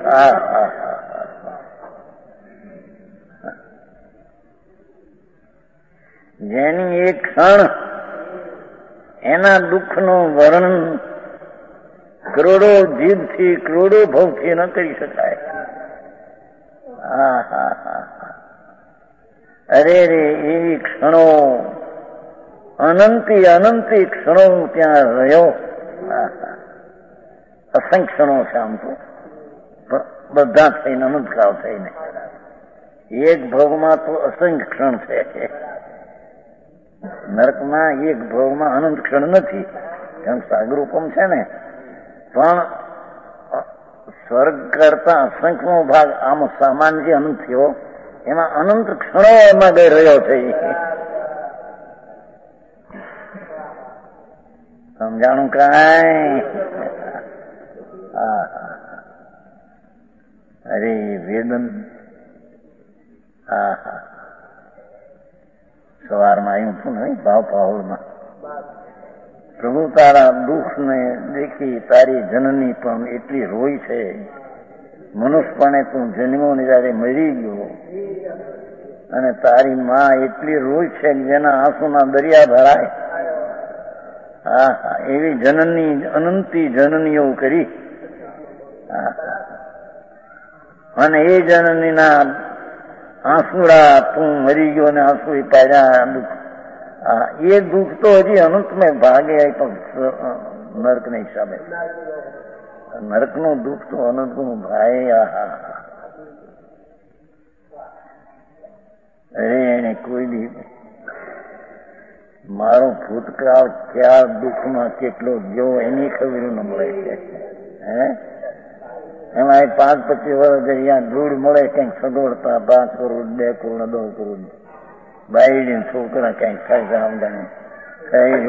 જેની એક ક્ષણ એના દુઃખનું વર્ણન કરોડો જીભથી કરોડો ભવથી ન કરી શકાય. અરે રે એવી ક્ષણો અનંતી ક્ષણો ત્યાં રહ્યો. અસંખ્ય ક્ષણો છે આમ તો, બધા થઈને અનંતકાળ થઈને એક ભોગમાં તો અસંખ્ય ક્ષણ છે. નરકમાં એક ભોગમાં અનંત ક્ષણ નથી, કારણ સાગરૂપમ છે ને, પણ સ્વર્ગ કરતા અસંખ્યનો ભાગ આમ સામાન્ય જે અનંત થયો એમાં અનંત ક્ષણો એમાં ગઈ રહ્યો છે. સમજાણું કાંઈ? અરે વેદન સવારમાં આવ્યું છું ને ભાવ પાહોળમાં, પ્રભુ તારા દુઃખ ને દેખી તારી જનની પણ એટલી રોઈ છે, મનુષ્યપણે તું જન્મો ને જયારે મરી ગયો, અને તારી માં એટલી રોઈ છે જેના આંસુના દરિયા ભરાય. એવી જનની અનંતી જનનીઓ કરી, અને એ જનનીના આંસુડા તું મરી ગયો ને આંસુ પાડ્યા દુઃખ. એ દુઃખ તો હજી અનંતમય ભાગે નર્ક ને હિસાબે, નર્ક નું દુઃખ તો અનંતનું ભાઈ. અરે એને કોઈ દી મારો ભૂતકાળ ક્યાં દુઃખમાં કેટલો ગયો એની ખબર ન મળે છે. એમાં 5-25 વર્ષ અહીંયા ધૂળ મળે કંઈક સગવડતા 5 કરોડ 2 કરોડ 10 કરોડ બાયડી છોકરા કંઈક થાય છે આમદાની થઈ.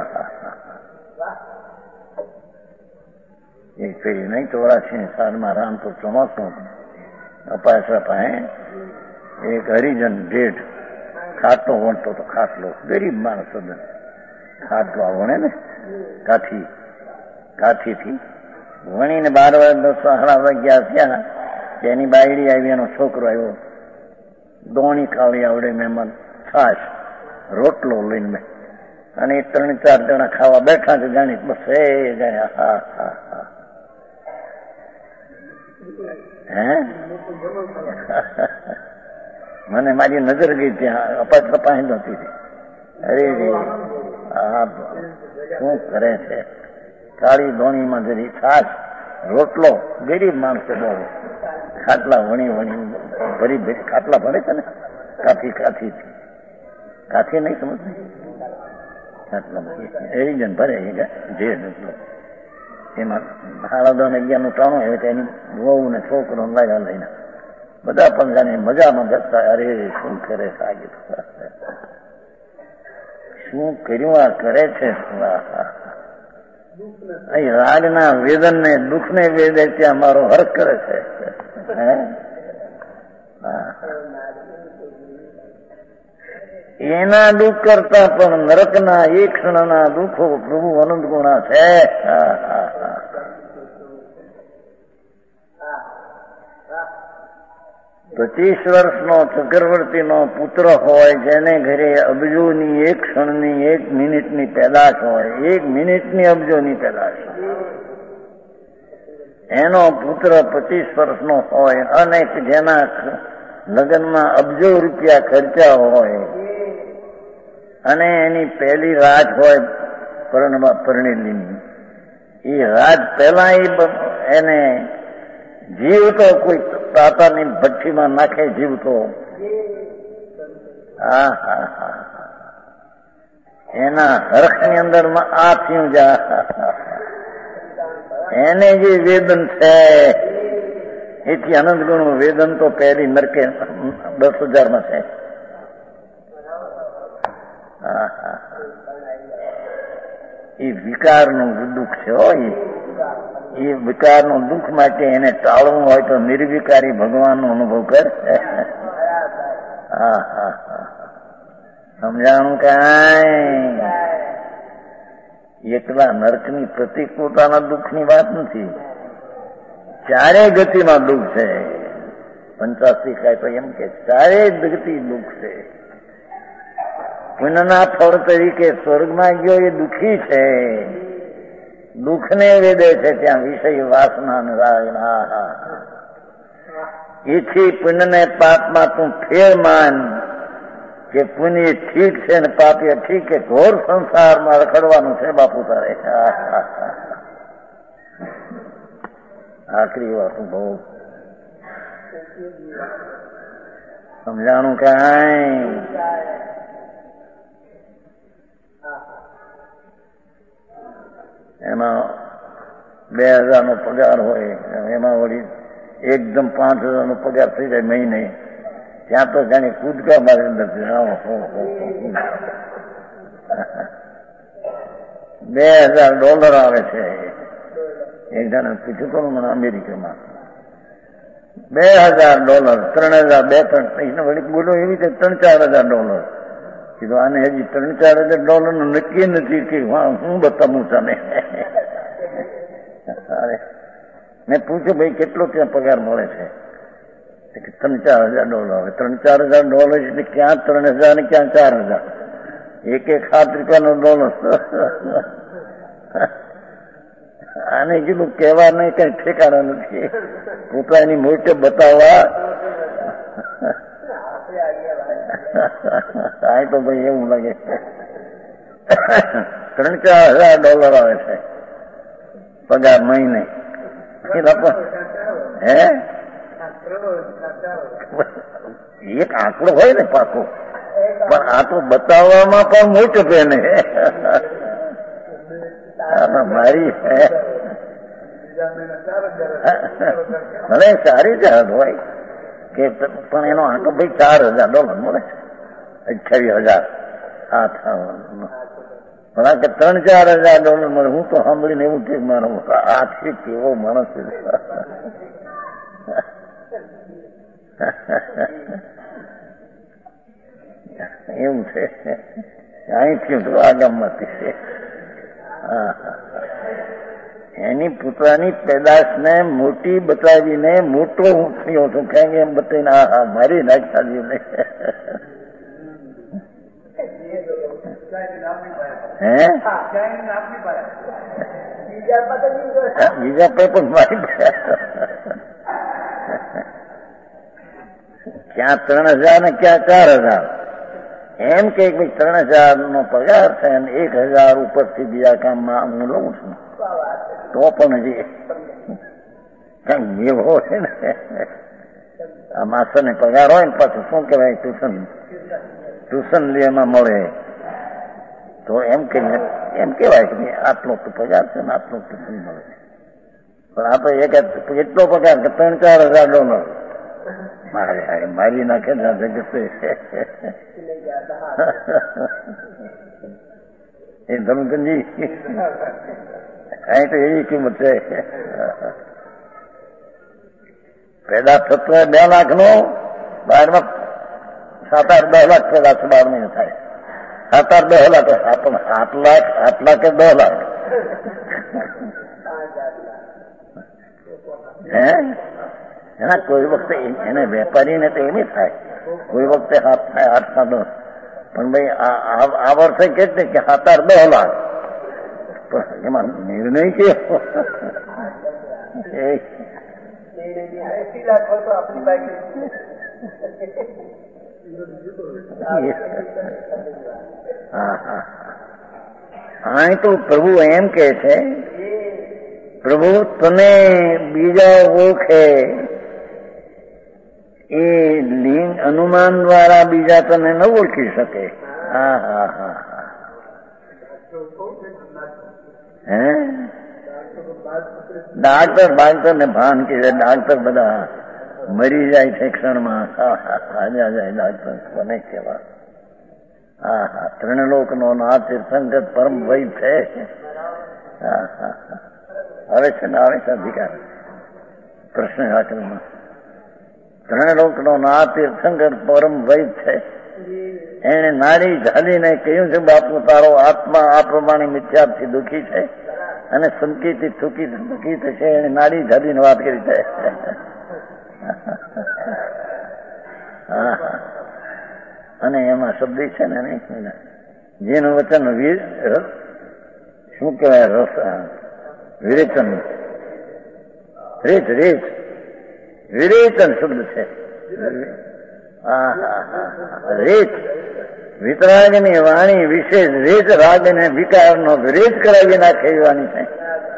એક ફેરી નહીં 84 સાલમાં રામપુર ચોમાસું અપાસરા પાસે એક હરિજન ભેટ ખાટલો વણતો તો, ખાટલો ગરીબ માણસ ખાટલો વણે ને કાઠીથી વણીને 12 વાગે 10 સાડા વાગ્યા થયા, એની બાયડી આવી, એનો છોકરો આવ્યો, દોણી ખાવી આવડે મહેમાન, છાશ રોટલો લઈને, અને 3-4 જણા ખાવા બેઠા છે, જાણી બસ એ જાણે હા હા હા હે. મને મારી નજર ગઈ ત્યાં અપાત્ર પાસે નહોતી. અરે હા શું કરે છે. કાળી દોણીમાં જરી છાશ રોટલો, ગરીબ માણસે બહુ ખાટલા વણી ભરી ખાટલા ભરે છે ને, કાથી નહીં સમજ, ખાટલા એવી જન ભરે જે એમાં 11:30 ટાણું હોય તો એની વહુ ને છોકરો લાવ્યા લઈને બધા પણ જાણે મજામાં બેસતા. અરે શું કરે સાહેબ, શું કર્યું આ કરે છે. અહીં રાગના વેદન ને દુઃખ ને વેદે ત્યાં મારો હર્ક કરે છે. એના દુઃખ કરતા પણ નરકના એક ક્ષણના દુઃખો પ્રભુ અનંત ગુણા છે. 25 વર્ષનો ચક્રવર્તીનો પુત્ર હોય, જેને ઘરે અબજોની એક ક્ષણની 1 મિનિટની પેદાશ હોય, 1 મિનિટની અબજોની પેદાશ, એનો પુત્ર 25 વર્ષનો હોય અને જેના લગ્નમાં અબજો રૂપિયા ખર્ચા હોય અને એની પહેલી રાત હોય પરણેલીની, એ રાત પહેલા એને જીવતો કોઈ તાતાની ભઠ્ઠીમાં નાખે જીવતો. એના હરખની અંદરમાં આ થયું જા, એને જે વેદન છે એથી અનંત ગુણું વેદન તો પહેલી નરકે 10,000 છે. એ વિકારનું દુઃખ છે. એ વિકારનું દુઃખ માટે એને ટાળવું હોય તો નિર્વિકારી ભગવાનનો અનુભવ કર. સમજાણું કાંઈ? એકલા નરકની પ્રતિકૂળતાના દુઃખની વાત નથી, ચારે ગતિમાં દુઃખ છે. 85 કાય તો એમ કે ચારે ગતિ દુઃખ છે. પુણ્યના ફળ તરીકે સ્વર્ગમાં ગયો એ દુઃખી છે, દુઃખને વેદે છે ત્યાં વિષય વાસના. એથી પુણ્યને પાપમાં તું ફેર માન કે પુણ્ય ઠીક છે ને પાપીય ઠીક છે. ઘોર સંસારમાં રખડવાનું છે બાપુ તારે. આખરી વાત બહુ સમજાણું કાંઈ? એમાં 2,000 નો પગાર હોય, એમાં વળી એકદમ 5,000 નો પગાર થઈ જાય મહિને, ત્યાં તો જાણે કૂદકા મારી નથી. $2,000 આવે છે. એક જણા પૂછ્યું કોનું મને અમેરિકામાં, $2,000, 3,000 વળી બોલો એવી રીતે $3,000. કીધું આને હજી $3,000 નું નક્કી નથી કે હું બતાવું તને. મેં પૂછ્યું ભાઈ કેટલો ત્યાં પગાર મળે છે? $3,000. $3,000 એટલે ક્યાં 3,000 ને ક્યાં 4,000? એક $7 આને કીધું કહેવા નહીં, કઈ ઠેકાણા નથી, પોતાની મોટે બતાવવા. આ તો ભાઈ એવું લાગે $3,000 આવે છે પગાર મહિને. હે એક આંકડો હોય ને પાકો, પણ આ તો બતાવવામાં પણ મોટો પેન. મારી ભલે સારી જાત હોય કે પણ એનો આંકડો ભાઈ $4,000 મળે છે, 28,000. પણ આ કે $3,000-4,000 મળે. હું તો સાંભળીને એવું કે મારો આ છે કેવો માણસ છે. એવું છે અહીંથી આ ગામમાંથી છે. એની પોતાની પેદાશને મોટી બતાવીને મોટો હું થયો છું કેમ એમ બતાવીને આ મારી નાખતા બીજા પે પણ મારી ક્યાં 3000 ને ક્યાં 4000 એમ કે 3000 નો પગાર છે અને 1000 ઉપરથી બીજા કામમાં હું લઉં છું તો પણ હજી કઈ એવો છે ને આ માસ્ટર ને પગાર હોય ને પાછું શું કહેવાય ટ્યુશન લેવામાં મળે તો એમ કેવાય કે આટલો તો પગાર છે ને આટલો ટ્યુશન મળે પણ આ તો એટલો પગાર કે $3,000-4,000 મારી નાખે ને જગતે એ ધમકનજી અહીં તો એવી કિંમત છે પેદા થતો 2 લાખનો બહારમાં 7-8-10 લાખ પેદા 12 મહિને થાય 7-8-10 લાખ 8 લાખ કે 10 લાખ એના કોઈ વખતે એને વેપારીને તો એમ થાય કોઈ વખતે 7 થાય 8-10 પણ ભાઈ આ વર્ષે કેટલે કે 7-8-10 લાખ પણ એમાં નિર્ણય કેવો હા તો પ્રભુ એમ કે છે પ્રભુ તમે બીજા ઓળખે એ લિંગ અનુમાન દ્વારા બીજા તમે ન ઓળખી શકે ડાક્ટર ને ભાન કે ડાક્ટર બધા મરી જાય છે ક્ષણમાં હાજર જાય ડાક્ટર કોને કેવા ત્રણલોક નો નાથ તીર્થંકર પરમ વૈદ છે આવે છે ને આવે છે અધિકાર કૃષ્ણ શાસ્ત્રમાં ત્રણલોક નો નાથ તીર્થંકર પરમ વૈદ છે એને નારી ઝાલીને કહ્યું છે બાપુ તારો આત્મા આ પ્રમાણે મિથ્યાથી દુઃખી છે અને સંકેતી દુઃખી થશે એને નારી ઝાલીને વાત કરી છે અને એમાં શબ્દ છે ને જેનું વચન શું કહેવાય રસ વિરેચન વિરેચન શબ્દ છે રેત વિતરાગની વાણી વિશેષ રેત રાગ ને વિકાર નો વિરેચ કરાવી નાખે વાણી છે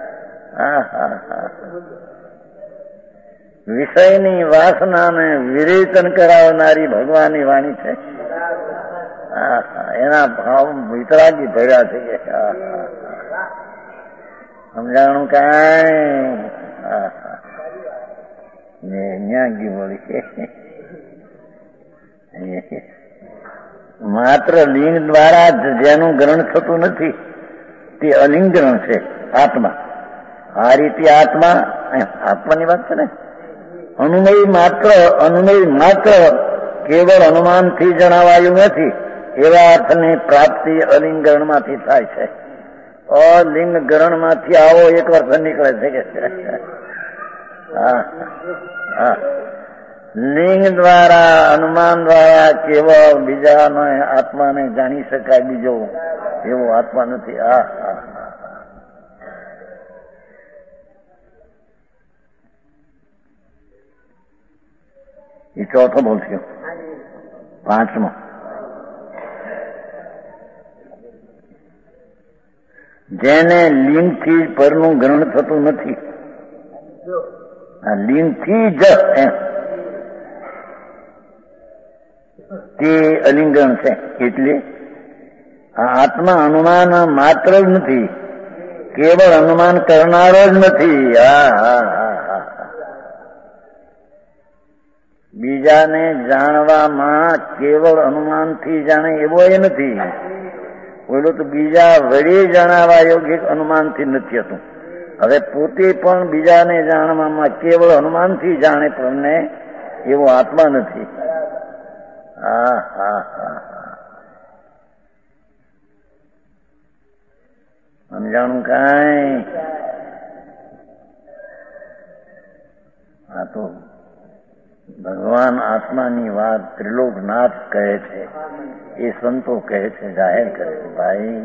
વિષયની વાસનાને વિરેચન કરાવનારી ભગવાનની વાણી છે એના ભાવ વિતરાગી ભર્યા છે સમજાણું કાંઈ ગયું બોલી માત્ર લિંગ દ્વારા જેનું ગ્રહણ થતું નથી તે અલિંગ ગ્રહણ છે આત્મા આ રીતે આત્માની વાત છે ને અનુમય માત્ર કેવળ અનુમાનથી જણાવાયું નથી એવા અર્થની પ્રાપ્તિ અલિંગ ગ્રહણમાંથી થાય છે અલિંગ ગ્રહણમાંથી આવો એક અર્થ નીકળે છે કે લિંગ દ્વારા અનુમાન દ્વારા કેવળ બીજાનો આત્માને જાણી શકાય બીજો એવો આત્મા નથી એ ચોથો બોલશો 5મો જેને લિંગથી પરનું ગ્રહણ થતું નથી લિંગથી જ તે અલિંગન છે એટલે આ આત્મા અનુમાન માત્ર જ નથી કેવળ અનુમાન કરનારો જ નથી બીજાને જાણવામાં કેવળ અનુમાનથી જાણે એવો એ નથી બોલો તો બીજા વડે જણાવવા યોગ્ય અનુમાનથી નથી હતું હવે પોતે પણ બીજાને જાણવામાં કેવળ અનુમાનથી જાણે પણ એવો આત્મા નથી સમજાણું કાંઈ આ તો ભગવાન આત્માની વાત ત્રિલોકનાથ કહે છે, એ સંતો કહે છે, જાહેર કરે છે. ભાઈ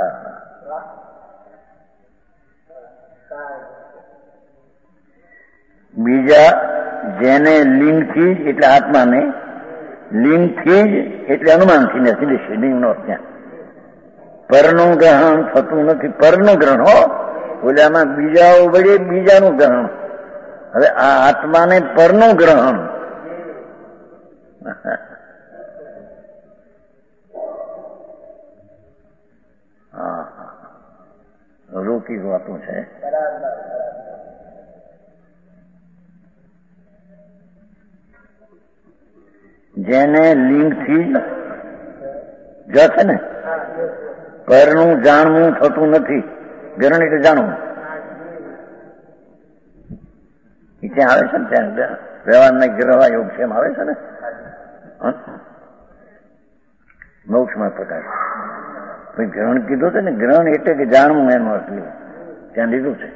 બીજા જેને લિંગથી જ એટલે આત્માને, લિંગથી જ એટલે અનુમાનથી નથી, લિંગનો ત્યાં પરનું ગ્રહણ થતું નથી. પરનું ગ્રહણ હો, ઓલામાં બીજાઓ વડે બીજાનું ગ્રહણ. હવે આ આત્માને પરનું ગ્રહણ. હા, રોકી વાતું છે. જેને લિંગથી જ છે ને, પરનું જાણવું થતું નથી. ગ્રહણ એટલે જાણવું. ત્યાં આવે છે ને, ત્યાં વ્યવહારના ગ્રહવા યોગ છે એમ આવે છે ને, મોક્ષમાં પ્રકાશ. ગ્રહણ કીધું છે ને, ગ્રહણ એટલે કે જાણવું એનું અર્થ લીધું, ત્યાં લીધું છે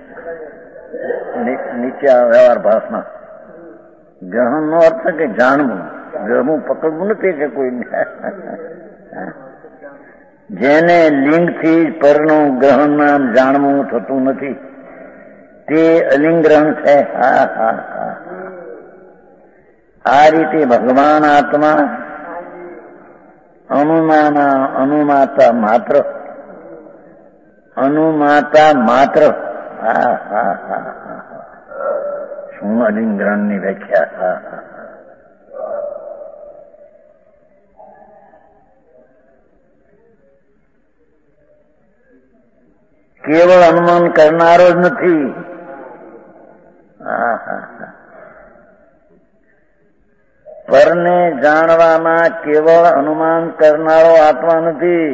નીચે વ્યવહાર ભાષમાં. ગ્રહણ નો અર્થ કે જાણવું, ગ્રહવું પકડવું નથી કે કોઈ. જેને લિંગથી પરનું ગ્રહણ નામ જાણવું થતું નથી તે અલિંગ ગ્રહણ છે. હા હા હા. આ રીતે ભગવાન આત્મા અનુમાતા માત્ર, અનુમાતા માત્ર. હા હા હા હા. શું અલિંગ ગ્રહણની વ્યાખ્યા. હા હા. કેવળ અનુમાન કરનારો જ નથી. પરને જાણવામાં કેવળ અનુમાન કરનારો આત્મા નથી.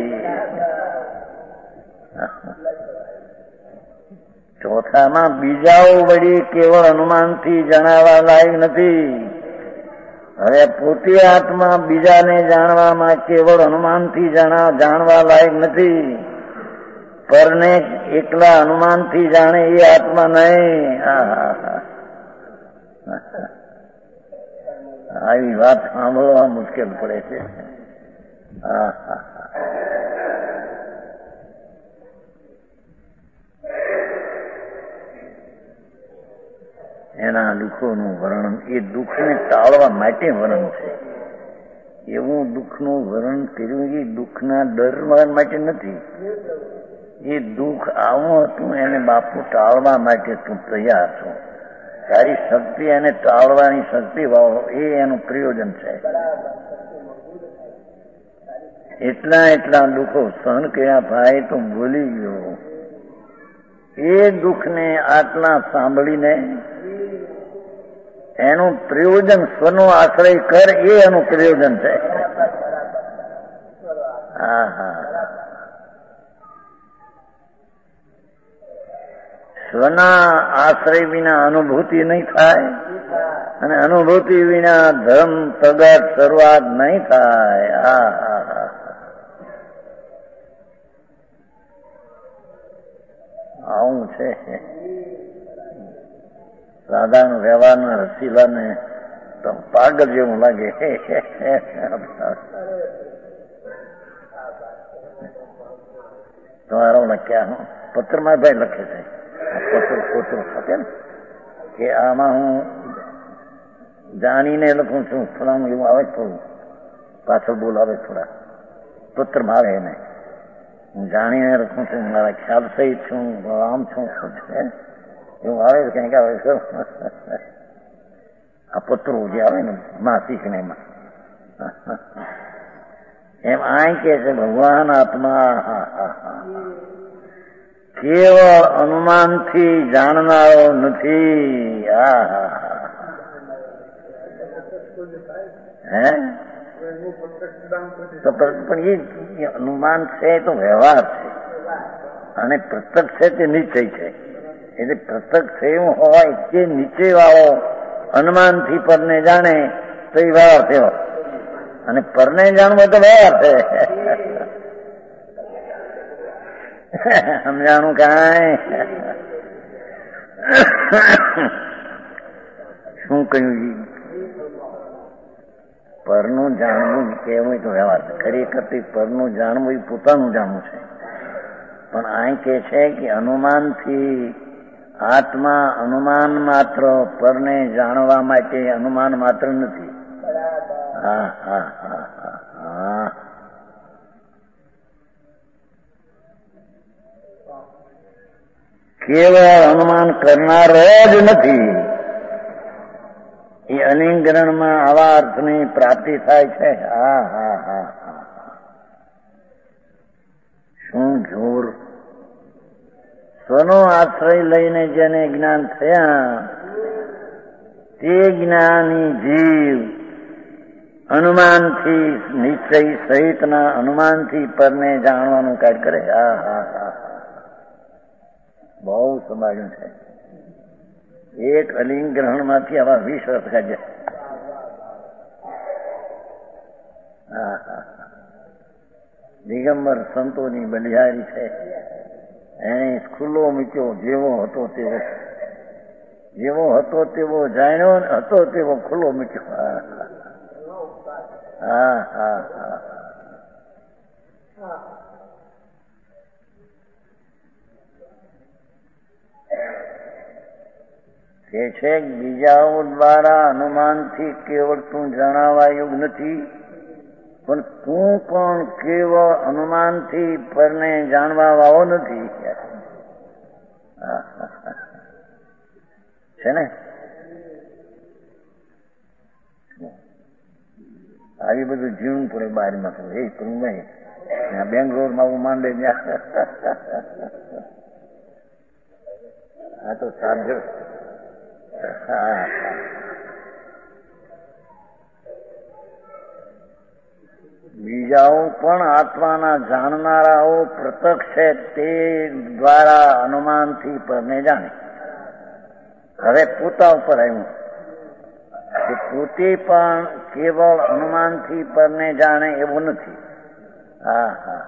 ચોથામાં બીજાઓ વળી કેવળ અનુમાનથી જણાવવા લાયક નથી. હવે પોતે આત્મા બીજાને જાણવામાં કેવળ અનુમાનથી જાણવા લાયક નથી. પરને એકલા અનુમાનથી જાણે એ આત્મા નહીં. આવી વાત સાંભળવા મુશ્કેલ પડે છે. એના દુઃખોનું વર્ણન, એ દુઃખને ટાળવા માટે વર્ણન છે. એવું દુઃખનું વર્ણન કર્યું એ દુઃખના ડર માટે નથી. એ દુઃખ આવું હતું, એને બાપુ ટાળવા માટે તું તૈયાર છો. તારી શક્તિ એને ટાળવાની શક્તિ વાળો, એ એનું પ્રયોજન છે. એટલા દુઃખો સહન કર્યા ભાઈ, તો ભૂલી ગયો. એ દુઃખને આટલા સાંભળીને એનું પ્રયોજન સ્વનો આશ્રય કર, એ એનું પ્રયોજન છે. હા હા. સ્વના આશ્રય વિના અનુભૂતિ નહીં થાય, અને અનુભૂતિ વિના ધર્મ પ્રગટ શરૂઆત નહીં થાય. આવું છે. સાધારણ વ્યવહારના રસીલાને તો પાગલ જેવું લાગે. તમારો લખ્યા પત્રમાં ભાઈ લખે છે, પત્ર ખોટું થશે ને કે આમાં હું જાણીને લખું છું, ફલાણું એવું આવે થોડું પાછળ બોલાવે, થોડા પત્રમાં આવે એને હું જાણીને લખું છું, મારા ખ્યાલ સહિત છું, આમ છું, શું છે એવું આવે કંઈક આવે છે. આ પત્રો જે આવે ને માસિક ને એમાં એમ આ કે છે ભગવાન આત્મા કેવળ અનુમાનથી જાણનારો નથી. તો પણ એ અનુમાન છે તો વ્યવહાર છે, અને પ્રત્યક્ષ છે તે નિશ્ચય છે. એટલે પ્રત્યક્ષ એવું હોય કે નીચે વાળો અનુમાનથી પરને જાણે તો એ વ્યવહાર થયો, અને પરને જાણવો તો વ્યવહાર છે. સમજાણું કાંઈ? શું કહ્યું? પરનું જાણવું કહેવું તો વ્યવહાર છે. ખરેખર પરનું જાણવું એ પોતાનું જાણવું છે. પણ અહીં કે છે કે અનુમાનથી આત્મા અનુમાન માત્ર, પરને જાણવા માટે અનુમાન માત્ર નથી. હા હા હા હા હા. કેવળ અનુમાન કરનારો જ નથી. એ અલિંગરણમાં આવા અર્થની પ્રાપ્તિ થાય છે. હા હા હા હા. શું જોર! સ્વનો આશ્રય લઈને જેને જ્ઞાન થયા તે જ્ઞાની જીવ અનુમાનથી, નિશ્ચય સહિતના અનુમાનથી પરને જાણવાનું કાર્ય કરે. હા હા હા. બહુ સંભાળ્યું છે. એક અલિંગ ગ્રહણમાંથી આવા 20 વર્ષ કાઢ્યા. હા હા. દિગંબર સંતોની બલિહારી છે. એને ખુલ્લો મૂક્યો, જેવો હતો તેવો, જેવો હતો તેવો જાણ્યો, હતો તેવો ખુલ્લો મૂક્યો. હા હા હા. કે છે બીજાઓ દ્વારા અનુમાનથી કેવળ તું જણાવા યોગ નથી, પણ તું પણ કેવળ અનુમાનથી પરને જાણવા વાળો નથી. છે ને? આવી બધું જીવન પડે બહારમાં તો એ તું નહીં. બેંગ્લોરમાં હું માંડે આ તો સાંભળ્યો. હા. બીજાઓ પણ આત્માના જાણનારાઓ પ્રત્યક્ષ છે, તે દ્વારા અનુમાનથી પરને જાણે. હવે પોતા ઉપર આવ્યું કે પોતે પણ કેવળ અનુમાનથી પરને જાણે એવું નથી. હા હા.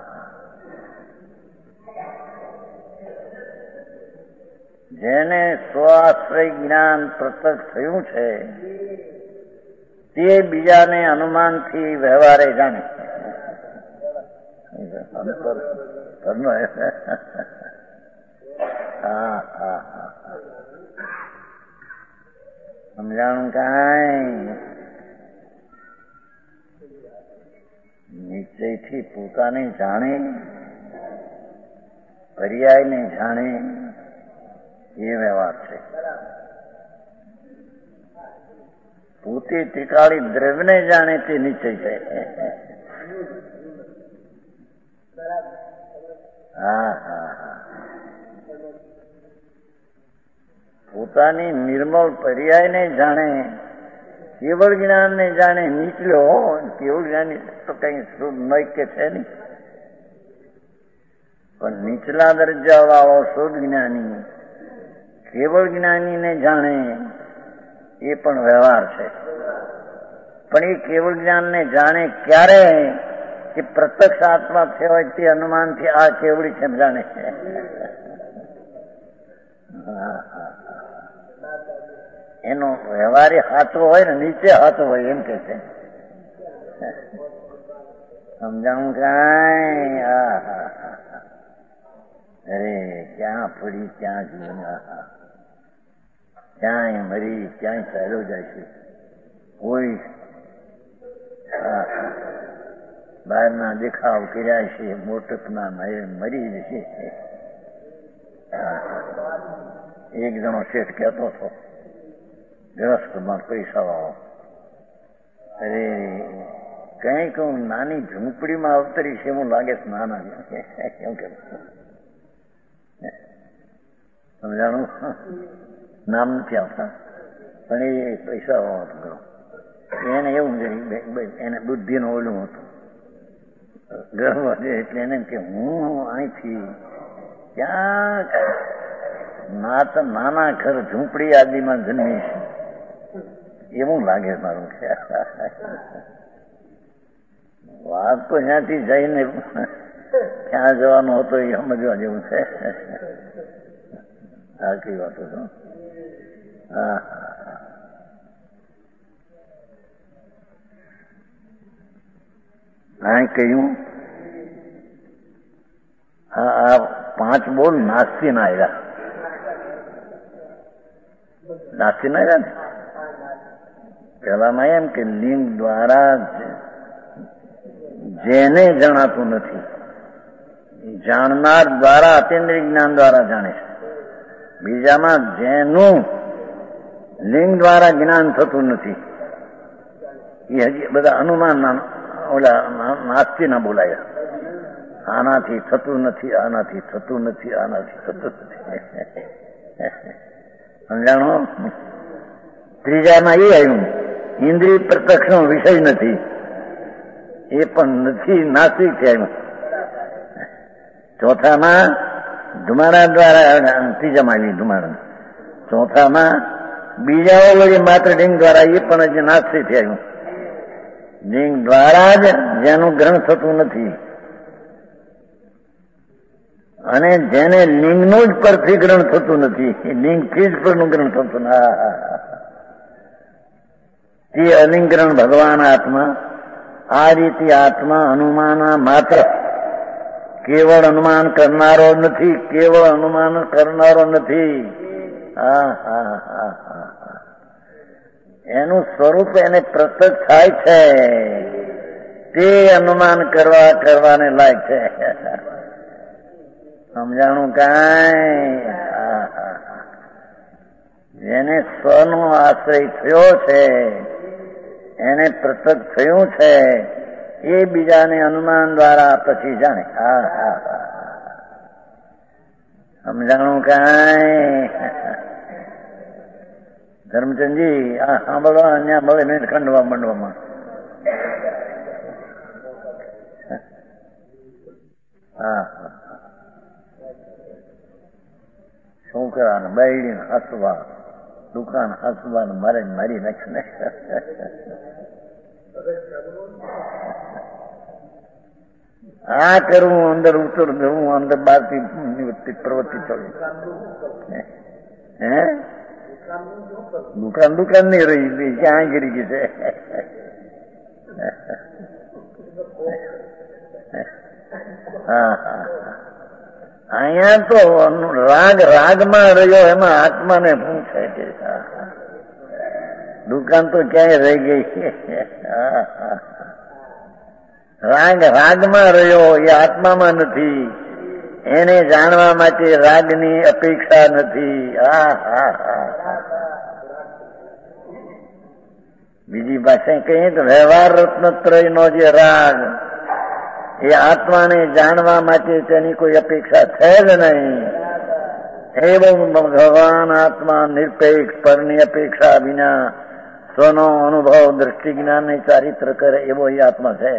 જેને સ્વાશ્રય જ્ઞાન પ્રત્યક્ષ થયું છે તે બીજાને અનુમાનથી વ્યવહારે જાણે. હા હા હા. સમજાણું કાંઈ? નિશ્ચયથી પોતાને જાણે, પર્યાયને જાણે, એ વ્યવહાર છે. પોતે ત્રિકાળી દ્રવ્યને જાણે તે નિશ્ચય છે. હા હા હા. પોતાની નિર્મળ પર્યાયને જાણે, કેવળ જ્ઞાનને જાણે નીચલ્યો. કેવળ જ્ઞાન તો કઈ નૈક્ય છે નહીં, પણ નીચલા દરજ્જા વાળો શુદ્ધ જ્ઞાની કેવળ જ્ઞાનીને જાણે એ પણ વ્યવહાર છે. પણ એ કેવળ જ્ઞાનને જાણે ક્યારે? કે પ્રત્યક્ષ આત્મા થયો હોય તે અનુમાનથી આ કેવળી છે જાણે છે. એનો વ્યવહારે હાથો હોય ને નીચે હાથો હોય એમ કે છે. સમજાવું કાંઈ? હા હા હા. અરે ક્યાં પડી ક્યાં જીવન, ક્યાંય મરી ક્યાંય ચાલ્યો જાય છે. કોઈ બહારના દેખાવ કર્યા છે, મોટપના મરી જશે. એક જણો શેઠ કહેતો હતો, ગ્રસ્તમાં પૈસા વાળો, અરે કઈક નાની ઝૂંપડીમાં અવતરી છે એવું લાગે છે. નાના કેમ કે સમજાણું? નામ નથી આવતા, પણ એ પૈસા વાળો હતો. એને એવું એને બુદ્ધિનું ઓલું હતું, ગર્વ છે. એટલે એને કે હું અહીંથી ક્યાંક નાના ઘર ઝૂંપડી આદિમાં જન્મીશ એવું લાગે મારું. વાત તો ત્યાંથી જઈને ક્યાં જવાનું હતો એ સમજવા જેવું છે. આખી વાતો છો. હા. આ કહ્યું આ 5 બોલ નાસ્તી ના આવ્યા. નાસ્તી ના આવ્યા ને પેલામાં એમ કે લિંગ દ્વારા જેને જણાતું નથી, જાણનાર દ્વારા અતિન્દ્રિય જ્ઞાન દ્વારા જાણે છે. બીજામાં જેનું લિંગ દ્વારા જ્ઞાન થતું નથી એ હજી બધા અનુમાન ઓલા નાસ્તી ના બોલાયા. આનાથી થતું નથી, આનાથી થતું નથી, આનાથી થતું નથી. સમજાણો? ત્રીજામાં એ આવ્યું ઇન્દ્રિય પ્રત્યક્ષનો વિષય નથી, એ પણ નથી, નાસ્તિક છે આવ્યું. ચોથામાં ધુમાડા દ્વારા, ત્રીજામાં આવી ધુમાડા. ચોથામાં બીજાઓ વળી માત્ર લિંગ દ્વારા, એ પણ હજી નાસ્તિક છે આવ્યું. લિંગ દ્વારા જ જેનું ગ્રહણ થતું નથી અને જેને લિંગનું જ પરથી ગ્રહણ થતું નથી, લિંગથી જ પરનું ગ્રહણ થતું નથી. તે અલિંગ ગ્રહણ ભગવાન આત્મા. આ રીતે આત્મા અનુમાન માત્ર, કેવળ અનુમાન કરનારો નથી, કેવળ અનુમાન કરનારો નથી. એનું સ્વરૂપ એને પ્રત્યક્ષ થાય છે, તે અનુમાન કરવાને લાયક છે. સમજાણું કાંઈ? જેને સ્વનો આશ્રય થયો છે, એને પ્રત્યક્ષ થયું છે, એ બીજાને અનુમાન દ્વારા પછી જાણે. સમજાણું કાંઈ? ધર્મચંદજી આ સાંભળવા અહીંયા મળે નહીં ખંડવા મંડવામાં. છોકરા ને બાયડી ને હસવા, દુકાન હસવા ને મારી નાખીને આ કરવું, અંદર ઉત્તર જવું, અંદર બહારથી પ્રવૃત્તિ ચડવું. હે દુકાન નહીં રહી, ક્યાં ગીરી ગઈ છે. અહીંયા તો રાગમાં રહ્યો, એમાં આત્માને શું છે કે દુકાન તો ક્યાંય રહી ગઈ છે. રાગમાં રહ્યો એ આત્મામાં નથી, એને જાણવા માટે રાગની અપેક્ષા નથી. બીજી ભાષા કહીએ તો વ્યવહાર રત્નત્રયનો જે રાગ, એ આત્માને જાણવા માટે તેની કોઈ અપેક્ષા છે જ નહીં. એવો ભગવાન આત્મા નિરપેક્ષ, પરની અપેક્ષા વિના સ્વનો અનુભવ, દ્રષ્ટિ, જ્ઞાન ને ચારિત્ર કરે એવો એ આત્મા છે.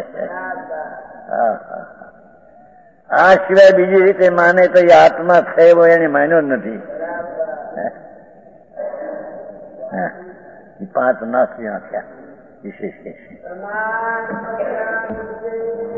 આ સિવાય બીજી રીતે માને તો એ આત્મા છે એવો એને માન્યો જ નથી. 5 નાસ્યા થયા વિશેષ.